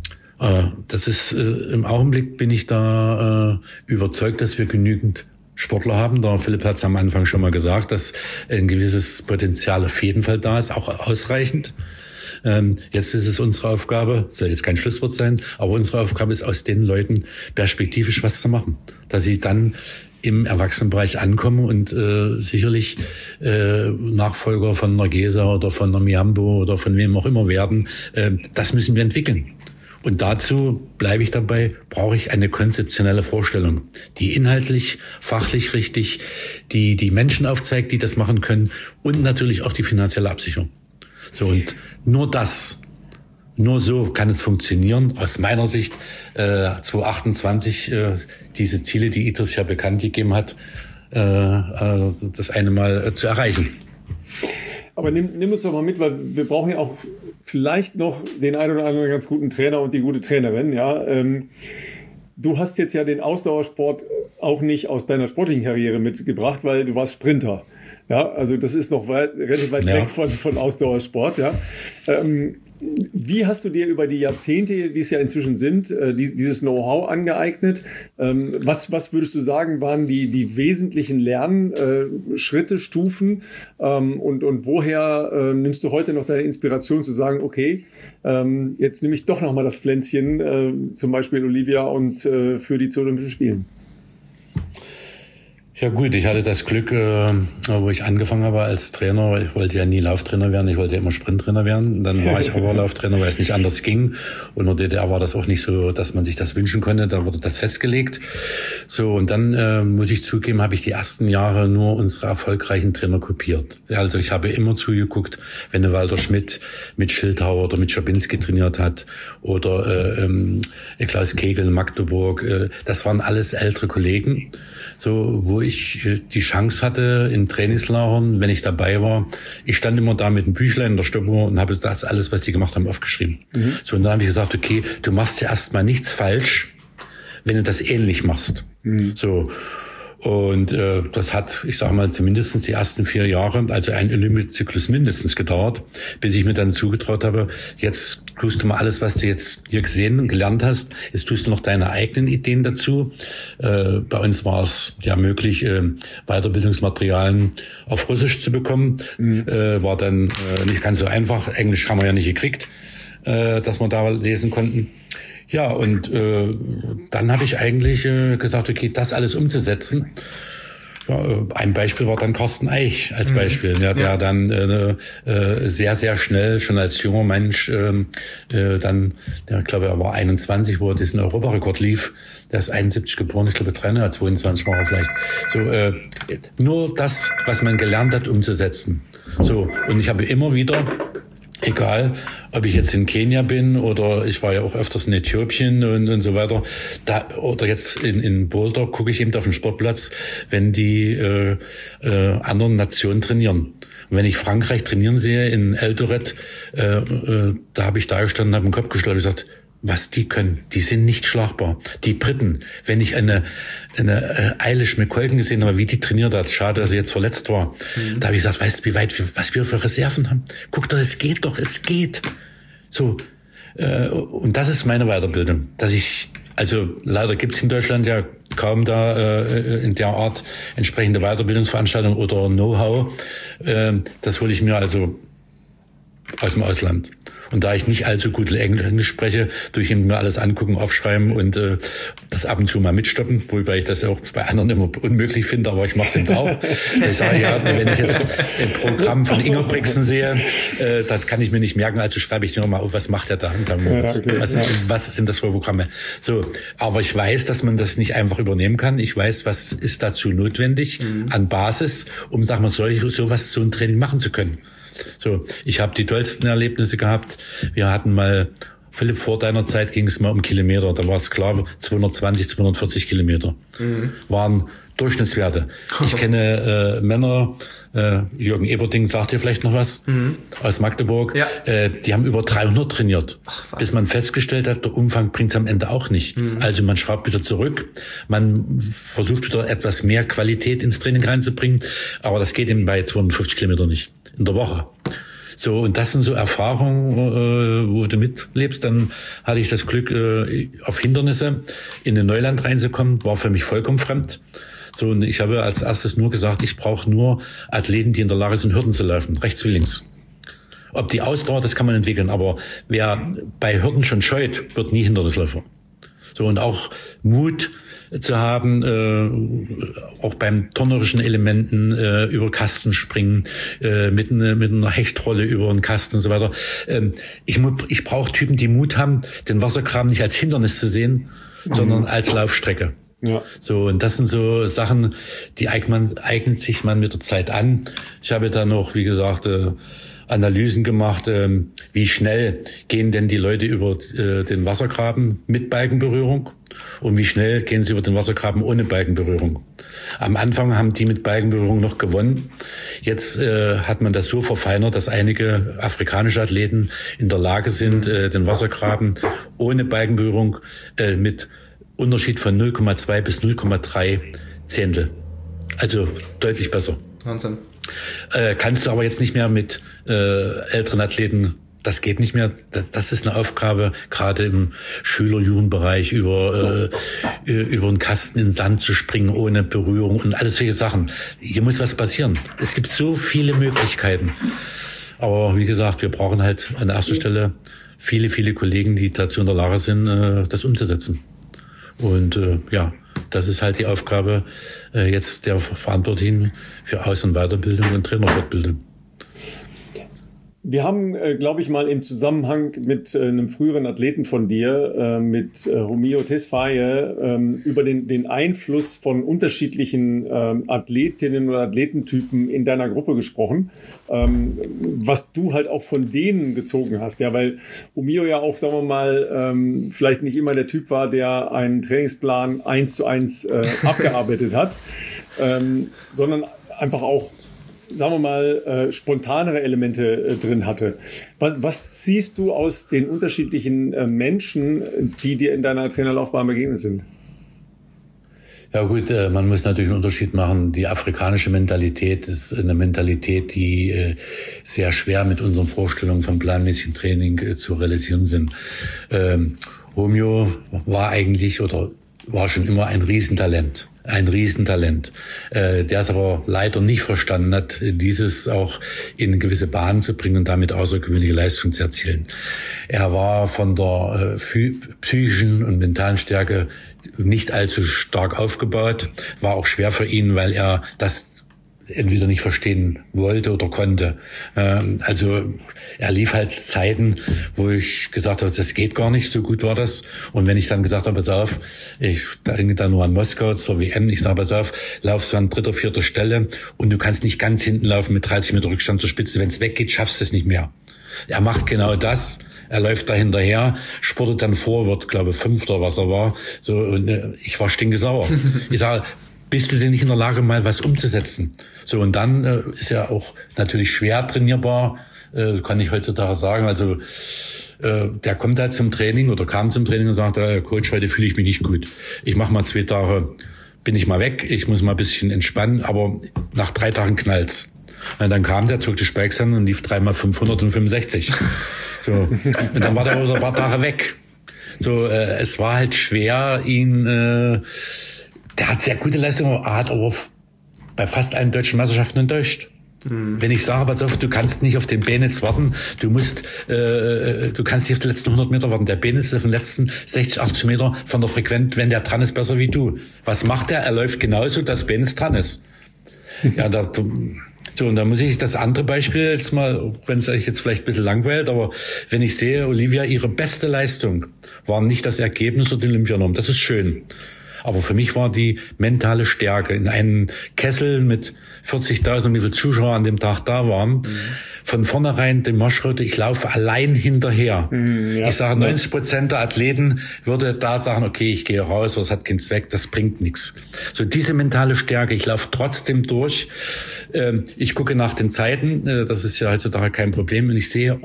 Das ist, im Augenblick bin ich da überzeugt, dass wir genügend Sportler haben. Der Philipp hat es am Anfang schon mal gesagt, dass ein gewisses Potenzial auf jeden Fall da ist, auch ausreichend. Jetzt ist es unsere Aufgabe, soll jetzt kein Schlusswort sein, aber unsere Aufgabe ist, aus den Leuten perspektivisch was zu machen, dass sie dann im Erwachsenenbereich ankommen und sicherlich Nachfolger von einer Gesa oder von einer Miambo oder von wem auch immer werden. Das müssen wir entwickeln. Und dazu, bleibe ich dabei, brauche ich eine konzeptionelle Vorstellung, die inhaltlich, fachlich richtig, die Menschen aufzeigt, die das machen können und natürlich auch die finanzielle Absicherung. So, und nur so kann es funktionieren. Aus meiner Sicht 2028 diese Ziele, die ITRIS ja bekannt gegeben hat, das eine Mal zu erreichen. Aber nimm uns doch mal mit, weil wir brauchen ja auch vielleicht noch den einen oder anderen ganz guten Trainer und die gute Trainerin. Ja, du hast jetzt ja den Ausdauersport auch nicht aus deiner sportlichen Karriere mitgebracht, weil du warst Sprinter. Ja, also das ist noch relativ weit weg von Ausdauersport. Ja. Wie hast du dir über die Jahrzehnte, die es ja inzwischen sind, dieses Know-how angeeignet? Was würdest du sagen, waren die wesentlichen Lernschritte, Stufen? Und woher nimmst du heute noch deine Inspiration zu sagen, okay, jetzt nehme ich doch nochmal das Pflänzchen, zum Beispiel Olivia, und für die zu Olympischen Spielen? Ja gut, ich hatte das Glück, wo ich angefangen habe als Trainer. Ich wollte ja nie Lauftrainer werden, ich wollte ja immer Sprinttrainer werden. Dann war ich aber Lauftrainer, weil es nicht anders ging. Und in der DDR war das auch nicht so, dass man sich das wünschen konnte. Da wurde das festgelegt. So, und dann muss ich zugeben, habe ich die ersten Jahre nur unsere erfolgreichen Trainer kopiert. Also ich habe immer zugeguckt, wenn eine Walter Schmidt mit Schildhauer oder mit Schabinski trainiert hat oder Klaus Kegel in Magdeburg. Das waren alles ältere Kollegen. So, wo ich die Chance hatte in Trainingslagern, wenn ich dabei war. Ich stand immer da mit einem Büchlein in der Stoppuhr und habe das alles, was die gemacht haben, aufgeschrieben. Mhm. So, und dann habe ich gesagt, okay, du machst ja erstmal nichts falsch, wenn du das ähnlich machst. Mhm. So. Und das hat, ich sage mal, zumindest die ersten 4 Jahre, also ein Olympiazyklus mindestens gedauert, bis ich mir dann zugetraut habe, jetzt tust du mal alles, was du jetzt hier gesehen und gelernt hast, jetzt tust du noch deine eigenen Ideen dazu. Bei uns war es ja möglich, Weiterbildungsmaterialien auf Russisch zu bekommen. War dann nicht ganz so einfach. Englisch haben wir ja nicht gekriegt, dass wir da lesen konnten. Ja, und dann habe ich eigentlich gesagt, okay, das alles umzusetzen. Ja, ein Beispiel war dann Carsten Eich als Beispiel, der dann sehr, sehr schnell, schon als junger Mensch, dann, ich glaube, er war 21, wo er diesen Europarekord lief. Der ist 71 geboren, ich glaube, 322 war er vielleicht. So, nur das, was man gelernt hat, umzusetzen. So, und ich habe immer wieder, egal, ob ich jetzt in Kenia bin oder ich war ja auch öfters in Äthiopien und so weiter, oder jetzt in Boulder, gucke ich eben auf den Sportplatz, wenn die anderen Nationen trainieren. Und wenn ich Frankreich trainieren sehe in Eldoret, da habe ich da gestanden, habe den Kopf geschlagen und gesagt, was die können, die sind nicht schlagbar. Die Briten, wenn ich eine Eilish McColgan gesehen habe, wie die trainiert hat, schade, dass sie jetzt verletzt war, da habe ich gesagt, weißt du, was wir für Reserven haben? Guck doch, es geht. So, und das ist meine Weiterbildung, dass ich, also leider gibt's in Deutschland ja kaum da in der Art entsprechende Weiterbildungsveranstaltungen oder Know-how. Das hole ich mir also aus dem Ausland. Und da ich nicht allzu gut Englisch spreche, tue ich mir alles angucken, aufschreiben und das ab und zu mal mitstoppen, wobei ich das auch bei anderen immer unmöglich finde, aber ich mache es eben auch. Ich sage, ja, wenn ich jetzt ein Programm von Ingo Brixen sehe, das kann ich mir nicht merken, also schreibe ich nur mal auf, was macht er da? Und sagen wir, was sind das für Programme? So, aber ich weiß, dass man das nicht einfach übernehmen kann. Ich weiß, was ist dazu notwendig an Basis, um, sagen wir, so ein Training machen zu können. So, ich habe die tollsten Erlebnisse gehabt. Wir hatten mal, Philipp, vor deiner Zeit ging es mal um Kilometer. Da war es klar, 220, 240 Kilometer. Waren Durchschnittswerte. Ich kenne Männer, Jürgen Eberting sagt dir vielleicht noch was, aus Magdeburg, die haben über 300 trainiert, bis man festgestellt hat, der Umfang bringt es am Ende auch nicht. Also man schraubt wieder zurück, man versucht wieder etwas mehr Qualität ins Training reinzubringen, aber das geht eben bei 250 Kilometern nicht in der Woche. So, und das sind so Erfahrungen, wo du mitlebst. Dann hatte ich das Glück, auf Hindernisse in den Neuland reinzukommen, war für mich vollkommen fremd. So, und ich habe als erstes nur gesagt, ich brauche nur Athleten, die in der Lage sind, Hürden zu laufen, rechts wie links. Ob die Ausdauer, das kann man entwickeln, aber wer bei Hürden schon scheut, wird nie Hindernisläufer. So, und auch Mut zu haben, auch beim turnerischen Elementen, über Kasten springen, mit einer Hechtrolle über einen Kasten und so weiter. Ich brauche Typen, die Mut haben, den Wassergraben nicht als Hindernis zu sehen, sondern als Laufstrecke. Ja. So, und das sind so Sachen, die eignet sich man mit der Zeit an. Ich habe da noch, wie gesagt, Analysen gemacht, wie schnell gehen denn die Leute über den Wassergraben mit Balkenberührung und wie schnell gehen sie über den Wassergraben ohne Balkenberührung. Am Anfang haben die mit Balkenberührung noch gewonnen. Jetzt hat man das so verfeinert, dass einige afrikanische Athleten in der Lage sind, den Wassergraben ohne Balkenberührung mit Unterschied von 0,2 bis 0,3 Zehntel. Also deutlich besser. Wahnsinn. Kannst du aber jetzt nicht mehr mit älteren Athleten, das geht nicht mehr. Das ist eine Aufgabe, gerade im Schüler-Jugendbereich, über einen Kasten in den Sand zu springen, ohne Berührung und alles solche Sachen. Hier muss was passieren. Es gibt so viele Möglichkeiten. Aber wie gesagt, wir brauchen halt an der ersten Stelle viele, viele Kollegen, die dazu in der Lage sind, das umzusetzen. Und das ist halt die Aufgabe jetzt der Verantwortlichen für Aus- und Weiterbildung und Trainerfortbildung. Wir haben, glaube ich, mal im Zusammenhang mit einem früheren Athleten von dir, mit Romeo Tesfaye, über den Einfluss von unterschiedlichen Athletinnen oder Athletentypen in deiner Gruppe gesprochen, was du halt auch von denen gezogen hast. Ja, weil Romeo ja auch, sagen wir mal, vielleicht nicht immer der Typ war, der einen Trainingsplan 1:1 abgearbeitet hat, sondern einfach auch, sagen wir mal, spontanere Elemente drin hatte. Was ziehst du aus den unterschiedlichen Menschen, die dir in deiner Trainerlaufbahn begegnet sind? Ja gut, man muss natürlich einen Unterschied machen. Die afrikanische Mentalität ist eine Mentalität, die sehr schwer mit unseren Vorstellungen vom planmäßigen Training zu realisieren sind. Romeo war eigentlich oder war schon immer ein Riesentalent. Ein Riesentalent, der es aber leider nicht verstanden hat, dieses auch in gewisse Bahnen zu bringen und damit außergewöhnliche Leistungen zu erzielen. Er war von der psychischen und mentalen Stärke nicht allzu stark aufgebaut, war auch schwer für ihn, weil er das entweder nicht verstehen wollte oder konnte. Also er lief halt Zeiten, wo ich gesagt habe, das geht gar nicht, so gut war das. Und wenn ich dann gesagt habe, pass auf, ich denke da nur an Moskau zur WM, ich sage, pass auf, laufst du an 3., 4. Stelle und du kannst nicht ganz hinten laufen mit 30 Meter Rückstand zur Spitze. Wenn es weggeht, schaffst du es nicht mehr. Er macht genau das. Er läuft da hinterher, spurtet dann vor, wird, glaube ich, 5. was er war. So, und ich war stinkesauer. Ich sage, bist du denn nicht in der Lage, mal was umzusetzen? So, und dann ist er auch natürlich schwer trainierbar, kann ich heutzutage sagen. Also der kommt halt zum Training oder kam zum Training und sagt, Coach, heute fühle ich mich nicht gut. Ich mache mal 2 Tage, bin ich mal weg, ich muss mal ein bisschen entspannen, aber nach 3 Tagen knallt's. Und dann kam der, zog die Spikes an und lief 3x500 und 65. So. Und dann war der wieder ein paar Tage weg. So, es war halt schwer, ihn... Der hat sehr gute Leistungen, er hat aber bei fast allen deutschen Meisterschaften enttäuscht. Wenn ich sage, pass auf, du kannst nicht auf den Benitz warten, du kannst nicht auf die letzten 100 Meter warten. Der Benitz ist auf den letzten 60, 80 Meter von der Frequenz, wenn der dran ist, besser wie du. Was macht er? Er läuft genauso, dass Benitz dran ist. Ja, so, und da muss ich das andere Beispiel jetzt mal, wenn es euch jetzt vielleicht ein bisschen langweilt, aber wenn ich sehe, Olivia, ihre beste Leistung war nicht das Ergebnis oder die Olympianorm. Das ist schön. Aber für mich war die mentale Stärke in einem Kessel mit 40.000, wie viele Zuschauer an dem Tag da waren, von vornherein die Marschroute, ich laufe allein hinterher. Ich sage, 90% der Athleten würde da sagen, okay, ich gehe raus, das hat keinen Zweck, das bringt nichts. So diese mentale Stärke, ich laufe trotzdem durch. Ich gucke nach den Zeiten, das ist ja heutzutage kein Problem, und ich sehe,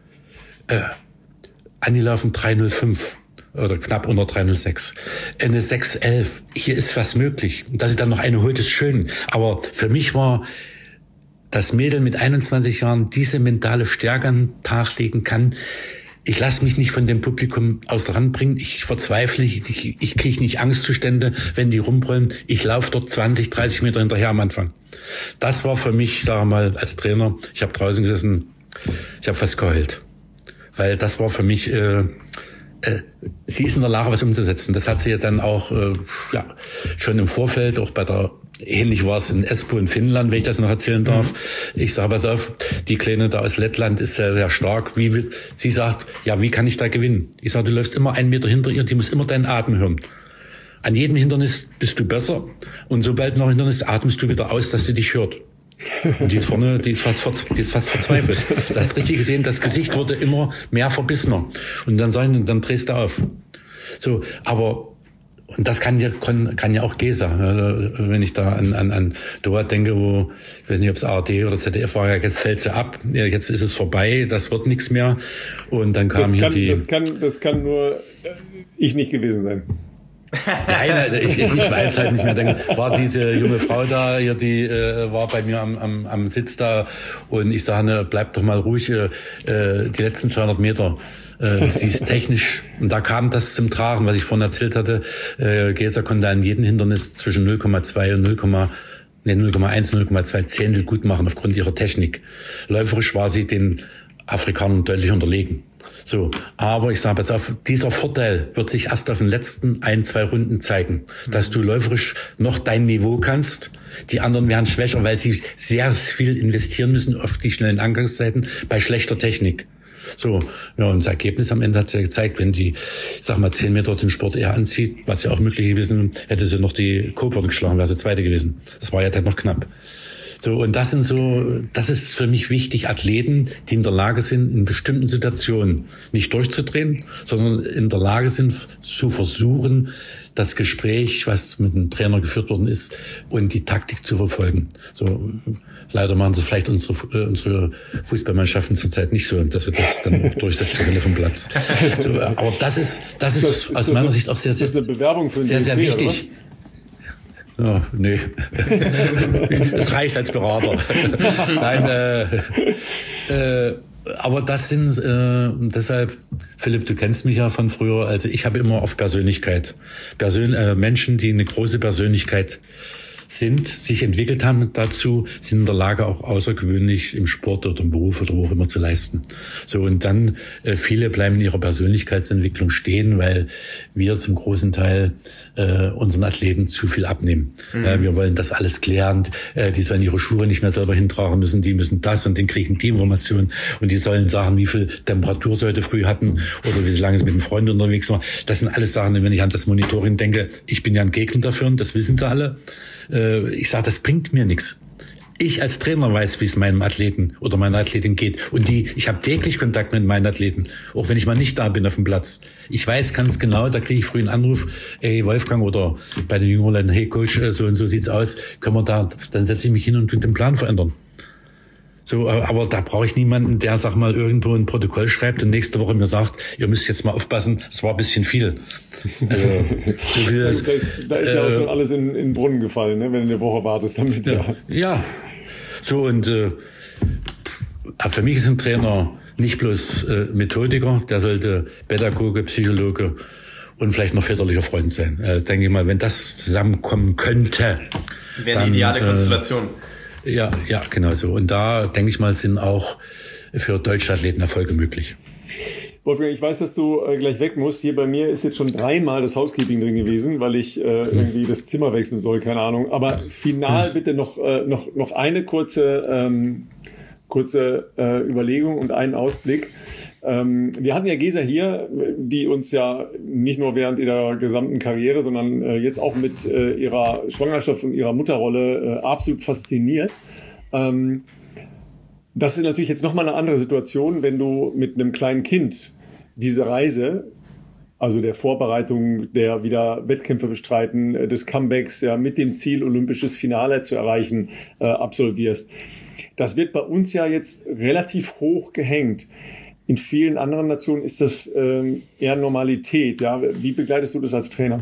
angelaufen 3:05 oder knapp unter 3:06. Eine 6:11. Hier ist was möglich. Und dass ich dann noch eine holt, ist schön. Aber für mich war das Mädel mit 21 Jahren diese mentale Stärke an den Tag legen kann. Ich lasse mich nicht von dem Publikum aus der Hand bringen. Ich verzweifle, ich kriege nicht Angstzustände, wenn die rumbrüllen. Ich laufe dort 20, 30 Meter hinterher am Anfang. Das war für mich, sag mal, als Trainer, ich habe draußen gesessen, ich habe fast geheult. Weil das war für mich, sie ist in der Lage, was umzusetzen. Das hat sie ja dann auch schon im Vorfeld, auch bei der, ähnlich war es in Espoo in Finnland, wenn ich das noch erzählen darf. Ich sage, pass auf, die Kleine da aus Lettland ist sehr, sehr stark. Sie sagt, ja, wie kann ich da gewinnen? Ich sage, du läufst immer 1 Meter hinter ihr, die muss immer deinen Atem hören. An jedem Hindernis bist du besser und sobald noch ein Hindernis atmest du wieder aus, dass sie dich hört. Und die ist vorne, die ist fast verzweifelt. Du hast richtig gesehen, das Gesicht wurde immer mehr verbissener. Und dann drehst du auf. So, aber, und das kann ja auch Gesa. Wenn ich da an Doha denke, wo, ich weiß nicht, ob es ARD oder ZDF war, jetzt fällt sie ab, jetzt ist es vorbei, das wird nichts mehr. Und dann kam Das kann nur ich nicht gewesen sein. Nein, ich weiß halt nicht mehr. Dann war diese junge Frau da, die war bei mir am Sitz da und ich sage, bleib doch mal ruhig, die letzten 200 Meter. Sie ist technisch, und da kam das zum Tragen, was ich vorhin erzählt hatte. Gesa konnte an jedem Hindernis zwischen 0,2 und 0,1, 0,2 Zehntel gut machen aufgrund ihrer Technik. Läuferisch war sie den Afrikanern deutlich unterlegen. So, aber ich sage jetzt auf, dieser Vorteil wird sich erst auf den letzten 1-2 Runden zeigen, dass du läuferisch noch dein Niveau kannst. Die anderen werden schwächer, weil sie sehr viel investieren müssen auf die schnellen Angangszeiten bei schlechter Technik. So, ja, und das Ergebnis am Ende hat ja gezeigt, wenn die, ich sag mal, 10 Meter den Sport eher anzieht, was ja auch möglich gewesen, hätte sie noch die Coburn geschlagen, wäre sie Zweite gewesen. Das war ja dann noch knapp. So, und das ist für mich wichtig, Athleten, die in der Lage sind, in bestimmten Situationen nicht durchzudrehen, sondern in der Lage sind, zu versuchen, das Gespräch, was mit dem Trainer geführt worden ist, und die Taktik zu verfolgen. So, leider machen das vielleicht unsere Fußballmannschaften zurzeit nicht so, dass wir das dann auch durchsetzen können vom Platz. So, aber das ist aus meiner Sicht auch sehr, sehr, eine Bewerbung für sehr, sehr wichtig. Oder? Ja, nee. Es reicht als Berater. Nein, aber das sind deshalb, Philipp, du kennst mich ja von früher, also ich habe immer auf Persönlichkeit. Menschen, die eine große Persönlichkeit sind, sich entwickelt haben dazu, sind in der Lage, auch außergewöhnlich im Sport oder im Beruf oder wo auch immer zu leisten. So, und dann viele bleiben in ihrer Persönlichkeitsentwicklung stehen, weil wir zum großen Teil unseren Athleten zu viel abnehmen. Wir wollen das alles klären, die sollen ihre Schuhe nicht mehr selber hintragen müssen, die müssen das und den kriegen die Information und die sollen sagen, wie viel Temperatur sie heute früh hatten oder wie lange sie mit einem Freund unterwegs waren. Das sind alles Sachen, wenn ich an das Monitoring denke, ich bin ja ein Gegner dafür und das wissen sie alle. Ich sage, das bringt mir nichts. Ich als Trainer weiß, wie es meinem Athleten oder meiner Athletin geht. Und ich habe täglich Kontakt mit meinen Athleten, auch wenn ich mal nicht da bin auf dem Platz. Ich weiß ganz genau, da kriege ich früh einen Anruf, ey Wolfgang, oder bei den Jüngeren, hey Coach, so und so sieht's aus, können wir da, dann setze ich mich hin und tue den Plan verändern. So, aber da brauche ich niemanden, der, sag mal, irgendwo ein Protokoll schreibt und nächste Woche mir sagt, ihr müsst jetzt mal aufpassen, es war ein bisschen viel. So viel da ist ja auch schon alles in den Brunnen gefallen, ne? Wenn du eine Woche wartest damit. Ja. So, und für mich ist ein Trainer nicht bloß Methodiker, der sollte Pädagoge, Psychologe und vielleicht noch väterlicher Freund sein. Denke ich mal, wenn das zusammenkommen könnte. Wäre eine ideale Konstellation. Ja, genau so. Und da, denke ich mal, sind auch für deutsche Athleten Erfolge möglich. Wolfgang, ich weiß, dass du gleich weg musst. Hier bei mir ist jetzt schon 3-mal das Housekeeping drin gewesen, weil ich irgendwie das Zimmer wechseln soll, keine Ahnung. Aber final bitte noch eine kurze kurze Überlegung und einen Ausblick. Wir hatten ja Gesa hier, die uns ja nicht nur während ihrer gesamten Karriere, sondern jetzt auch mit ihrer Schwangerschaft und ihrer Mutterrolle absolut fasziniert. Das ist natürlich jetzt nochmal eine andere Situation, wenn du mit einem kleinen Kind diese Reise, also der Vorbereitung, der wieder Wettkämpfe bestreiten, des Comebacks, ja, mit dem Ziel, olympisches Finale zu erreichen, absolvierst. Das wird bei uns ja jetzt relativ hoch gehängt. In vielen anderen Nationen ist das eher Normalität. Ja? Wie begleitest du das als Trainer?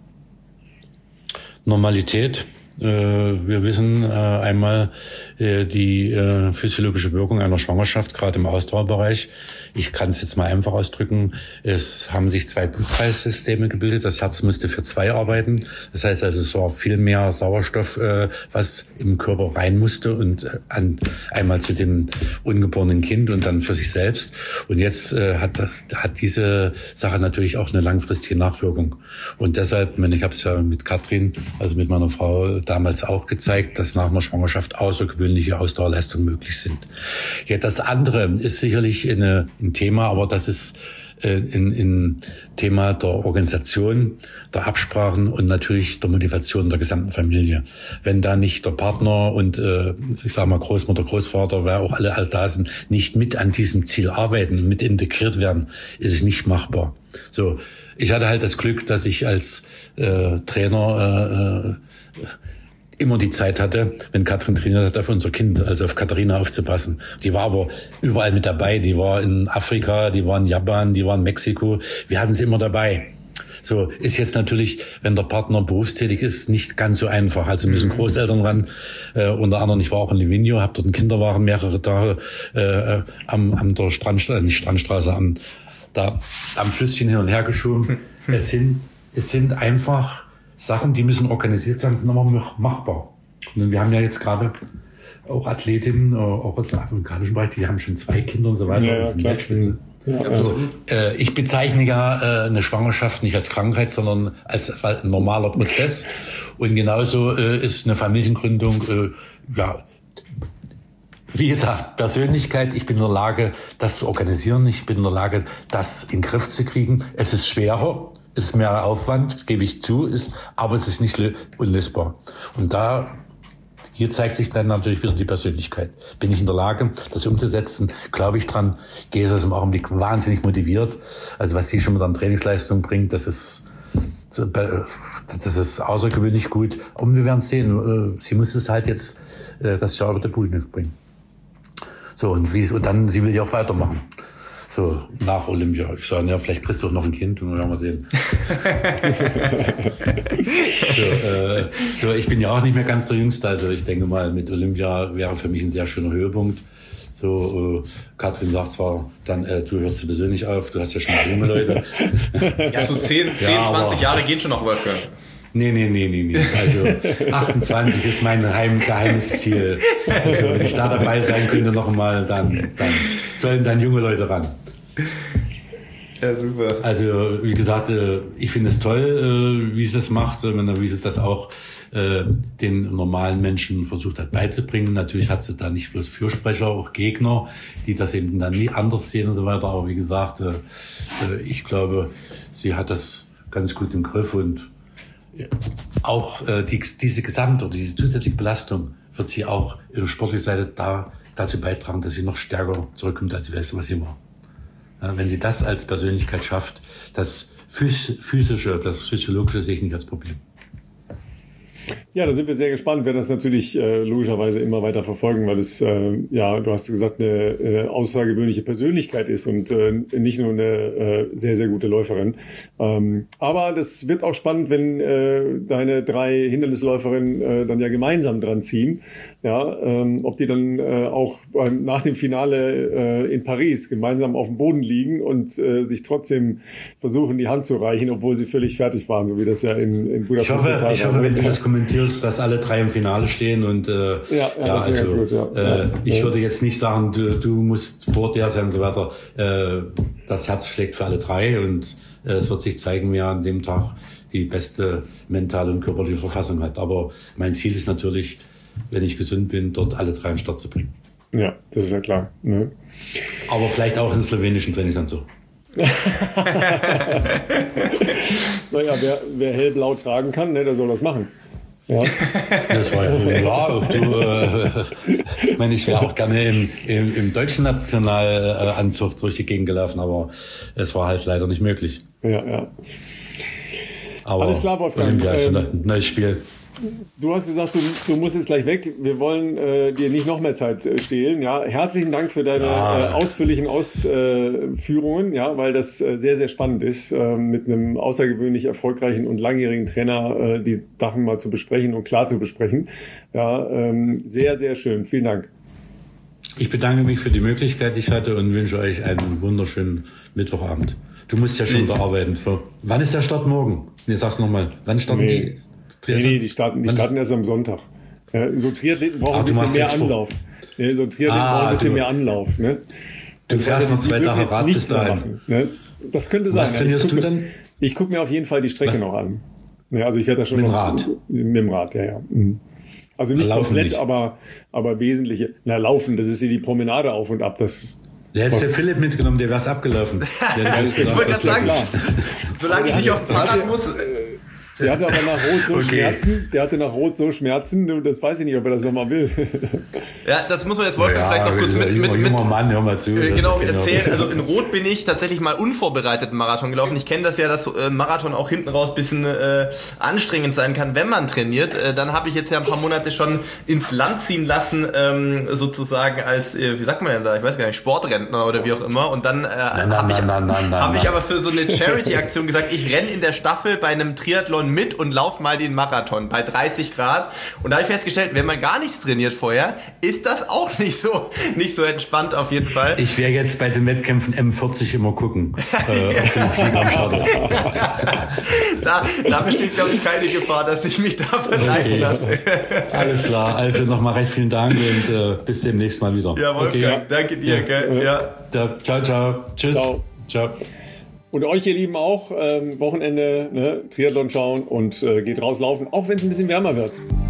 Normalität. Wir wissen einmal die physiologische Wirkung einer Schwangerschaft, gerade im Ausdauerbereich. Ich kann es jetzt mal einfach ausdrücken. Es haben sich 2 Blutkreissysteme gebildet. Das Herz musste für 2 arbeiten. Das heißt also, es war viel mehr Sauerstoff, was im Körper rein musste und einmal zu dem ungeborenen Kind und dann für sich selbst. Und jetzt hat diese Sache natürlich auch eine langfristige Nachwirkung. Und deshalb, ich habe es ja mit Katrin, also mit meiner Frau, damals auch gezeigt, dass nach einer Schwangerschaft außergewöhnliche Ausdauerleistungen möglich sind. Ja, das andere ist sicherlich ein Thema, aber das ist ein Thema der Organisation, der Absprachen und natürlich der Motivation der gesamten Familie. Wenn da nicht der Partner und ich sage mal Großmutter, Großvater, wer auch alle da sind, nicht mit an diesem Ziel arbeiten und mit integriert werden, ist es nicht machbar. So, ich hatte halt das Glück, dass ich als Trainer immer die Zeit hatte, wenn Katrin trainiert hat, auf unser Kind, also auf Katharina aufzupassen. Die war aber überall mit dabei. Die war in Afrika, die war in Japan, die war in Mexiko. Wir hatten sie immer dabei. So, ist jetzt natürlich, wenn der Partner berufstätig ist, nicht ganz so einfach. Also müssen Großeltern ran. Unter anderem, ich war auch in Livigno, habe dort einen Kinderwagen mehrere Tage am der Strandstraße, nicht Strandstraße, am Flüsschen hin und her geschoben. Es sind einfach Sachen, die müssen organisiert werden, sind aber machbar. Und wir haben ja jetzt gerade auch Athletinnen, auch aus dem afrikanischen Bereich, die haben schon 2 Kinder und so weiter. Ja, das ist also, ich bezeichne ja eine Schwangerschaft nicht als Krankheit, sondern als ein normaler Prozess. Und genauso ist eine Familiengründung, wie gesagt, Persönlichkeit. Ich bin in der Lage, das zu organisieren. Ich bin in der Lage, das in den Griff zu kriegen. Es ist schwerer. Es ist mehr Aufwand, gebe ich zu, aber es ist nicht unlösbar. Und hier zeigt sich dann natürlich wieder die Persönlichkeit. Bin ich in der Lage, das umzusetzen? Glaube ich dran? Gesa ist im Augenblick wahnsinnig motiviert. Also was sie schon mit an Trainingsleistung bringt, das ist außergewöhnlich gut. Und wir werden sehen. Sie muss es halt jetzt das Jahr über der Bühne bringen. So, und dann, sie will ja auch weitermachen. So, nach Olympia. Ich sage, ja, vielleicht kriegst du auch noch ein Kind und dann werden wir sehen. Ich bin ja auch nicht mehr ganz der Jüngste, also ich denke mal, mit Olympia wäre für mich ein sehr schöner Höhepunkt. So, Katrin sagt zwar dann, du hörst sowieso nicht auf, du hast ja schon junge Leute. Ja, so 10, 20 Jahre gehen schon noch, Wolfgang. Nee. Also 28 ist mein geheimes Ziel. Also wenn ich da dabei sein könnte noch mal, dann sollen dann junge Leute ran. Ja, super. Also wie gesagt, ich finde es toll, wie sie das macht, wie sie das auch den normalen Menschen versucht hat beizubringen. Natürlich hat sie da nicht bloß Fürsprecher, auch Gegner, die das eben dann nie anders sehen und so weiter. Aber wie gesagt, ich glaube, sie hat das ganz gut im Griff und auch diese diese zusätzliche Belastung wird sie auch ihre sportliche Seite dazu beitragen, dass sie noch stärker zurückkommt, als was sie war. Ja, wenn sie das als Persönlichkeit schafft, das Physische, das Physiologische sehe ich nicht als Problem. Ja, da sind wir sehr gespannt. Wir werden das natürlich logischerweise immer weiter verfolgen, weil es, du hast gesagt, eine außergewöhnliche Persönlichkeit ist und nicht nur eine sehr, sehr gute Läuferin. Aber das wird auch spannend, wenn deine 3 Hindernisläuferinnen dann ja gemeinsam dran ziehen. Ja, ob die dann auch nach dem Finale in Paris gemeinsam auf dem Boden liegen und sich trotzdem versuchen, die Hand zu reichen, obwohl sie völlig fertig waren, so wie das ja in Budapest der Fall war. Ich hoffe, wenn du das kommentierst, dass alle 3 im Finale stehen und das also gut, ich würde jetzt nicht sagen, du musst vor der sein und so weiter. Das Herz schlägt für alle 3 und es wird sich zeigen, wer an dem Tag die beste mentale und körperliche Verfassung hat. Aber mein Ziel ist natürlich, wenn ich gesund bin, dort alle 3 an den Start zu bringen. Ja, das ist ja klar. Ne? Aber vielleicht auch in slowenischen Trainingsanzug. Naja, wer hellblau tragen kann, ne, der soll das machen. Ja. Das war ich meine, ich wäre auch gerne im deutschen Nationalanzug durch die Gegend gelaufen, aber es war halt leider nicht möglich. Ja. Aber alles klar, Wolfgang. Olympia ist ein neues Spiel. Du hast gesagt, du musst jetzt gleich weg. Wir wollen dir nicht noch mehr Zeit stehlen. Ja, herzlichen Dank für deine ausführlichen Ausführungen, ja, weil das sehr, sehr spannend ist, mit einem außergewöhnlich erfolgreichen und langjährigen Trainer die Sachen mal zu besprechen und klar zu besprechen. Ja, sehr, sehr schön. Vielen Dank. Ich bedanke mich für die Möglichkeit, die ich hatte, und wünsche euch einen wunderschönen Mittwochabend. Du musst ja schon wieder arbeiten. Wann ist der Start morgen? Nee, sag's nochmal. Wann starten die? Nee, die starten erst am Sonntag. So Triathleten brauchen ein bisschen mehr Anlauf. So Triathleten brauchen ein bisschen mehr Anlauf. Ne? Du fährst noch 2 Tage Rad bis dahin. Ne? Das könnte sein. Was trainierst du denn? Ich gucke mir auf jeden Fall die Strecke noch an. Ja, also ich werde da schon mit dem Rad. Mit dem Rad, ja. Also nicht komplett, nicht. Aber wesentliche. Laufen, das ist hier die Promenade auf und ab. Der hätte der Philipp mitgenommen, der wär's abgelaufen. Ich wollte gerade sagen, solange ich nicht auf dem Fahrrad muss... Der hatte aber nach Rot so Schmerzen, das weiß ich nicht, ob er das nochmal will. Ja, das muss man jetzt Wolfgang vielleicht noch kurz junger Mann, hör mal zu. Genau, erzählen. Also in Rot bin ich tatsächlich mal unvorbereitet einen Marathon gelaufen. Ich kenne das ja, dass Marathon auch hinten raus ein bisschen anstrengend sein kann, wenn man trainiert. Dann habe ich jetzt ja ein paar Monate schon ins Land ziehen lassen, sozusagen als, wie sagt man denn da, ich weiß gar nicht, Sportrentner oder wie auch immer. Und dann habe ich aber für so eine Charity-Aktion gesagt, ich renne in der Staffel bei einem Triathlon mit und lauf mal den Marathon bei 30 Grad. Und da habe ich festgestellt, wenn man gar nichts trainiert vorher, ist das auch nicht so entspannt auf jeden Fall. Ich werde jetzt bei den Wettkämpfen M40 immer gucken, ob der Flieger am Start ist. Da besteht, glaube ich, keine Gefahr, dass ich mich da verleiten lasse. Alles klar, also nochmal recht vielen Dank und bis demnächst mal wieder. Ja, Wolfgang, danke dir. Gell? Ja. Ciao. Tschüss. Ciao. Und euch, ihr Lieben, auch Wochenende Triathlon schauen und geht rauslaufen, auch wenn es ein bisschen wärmer wird.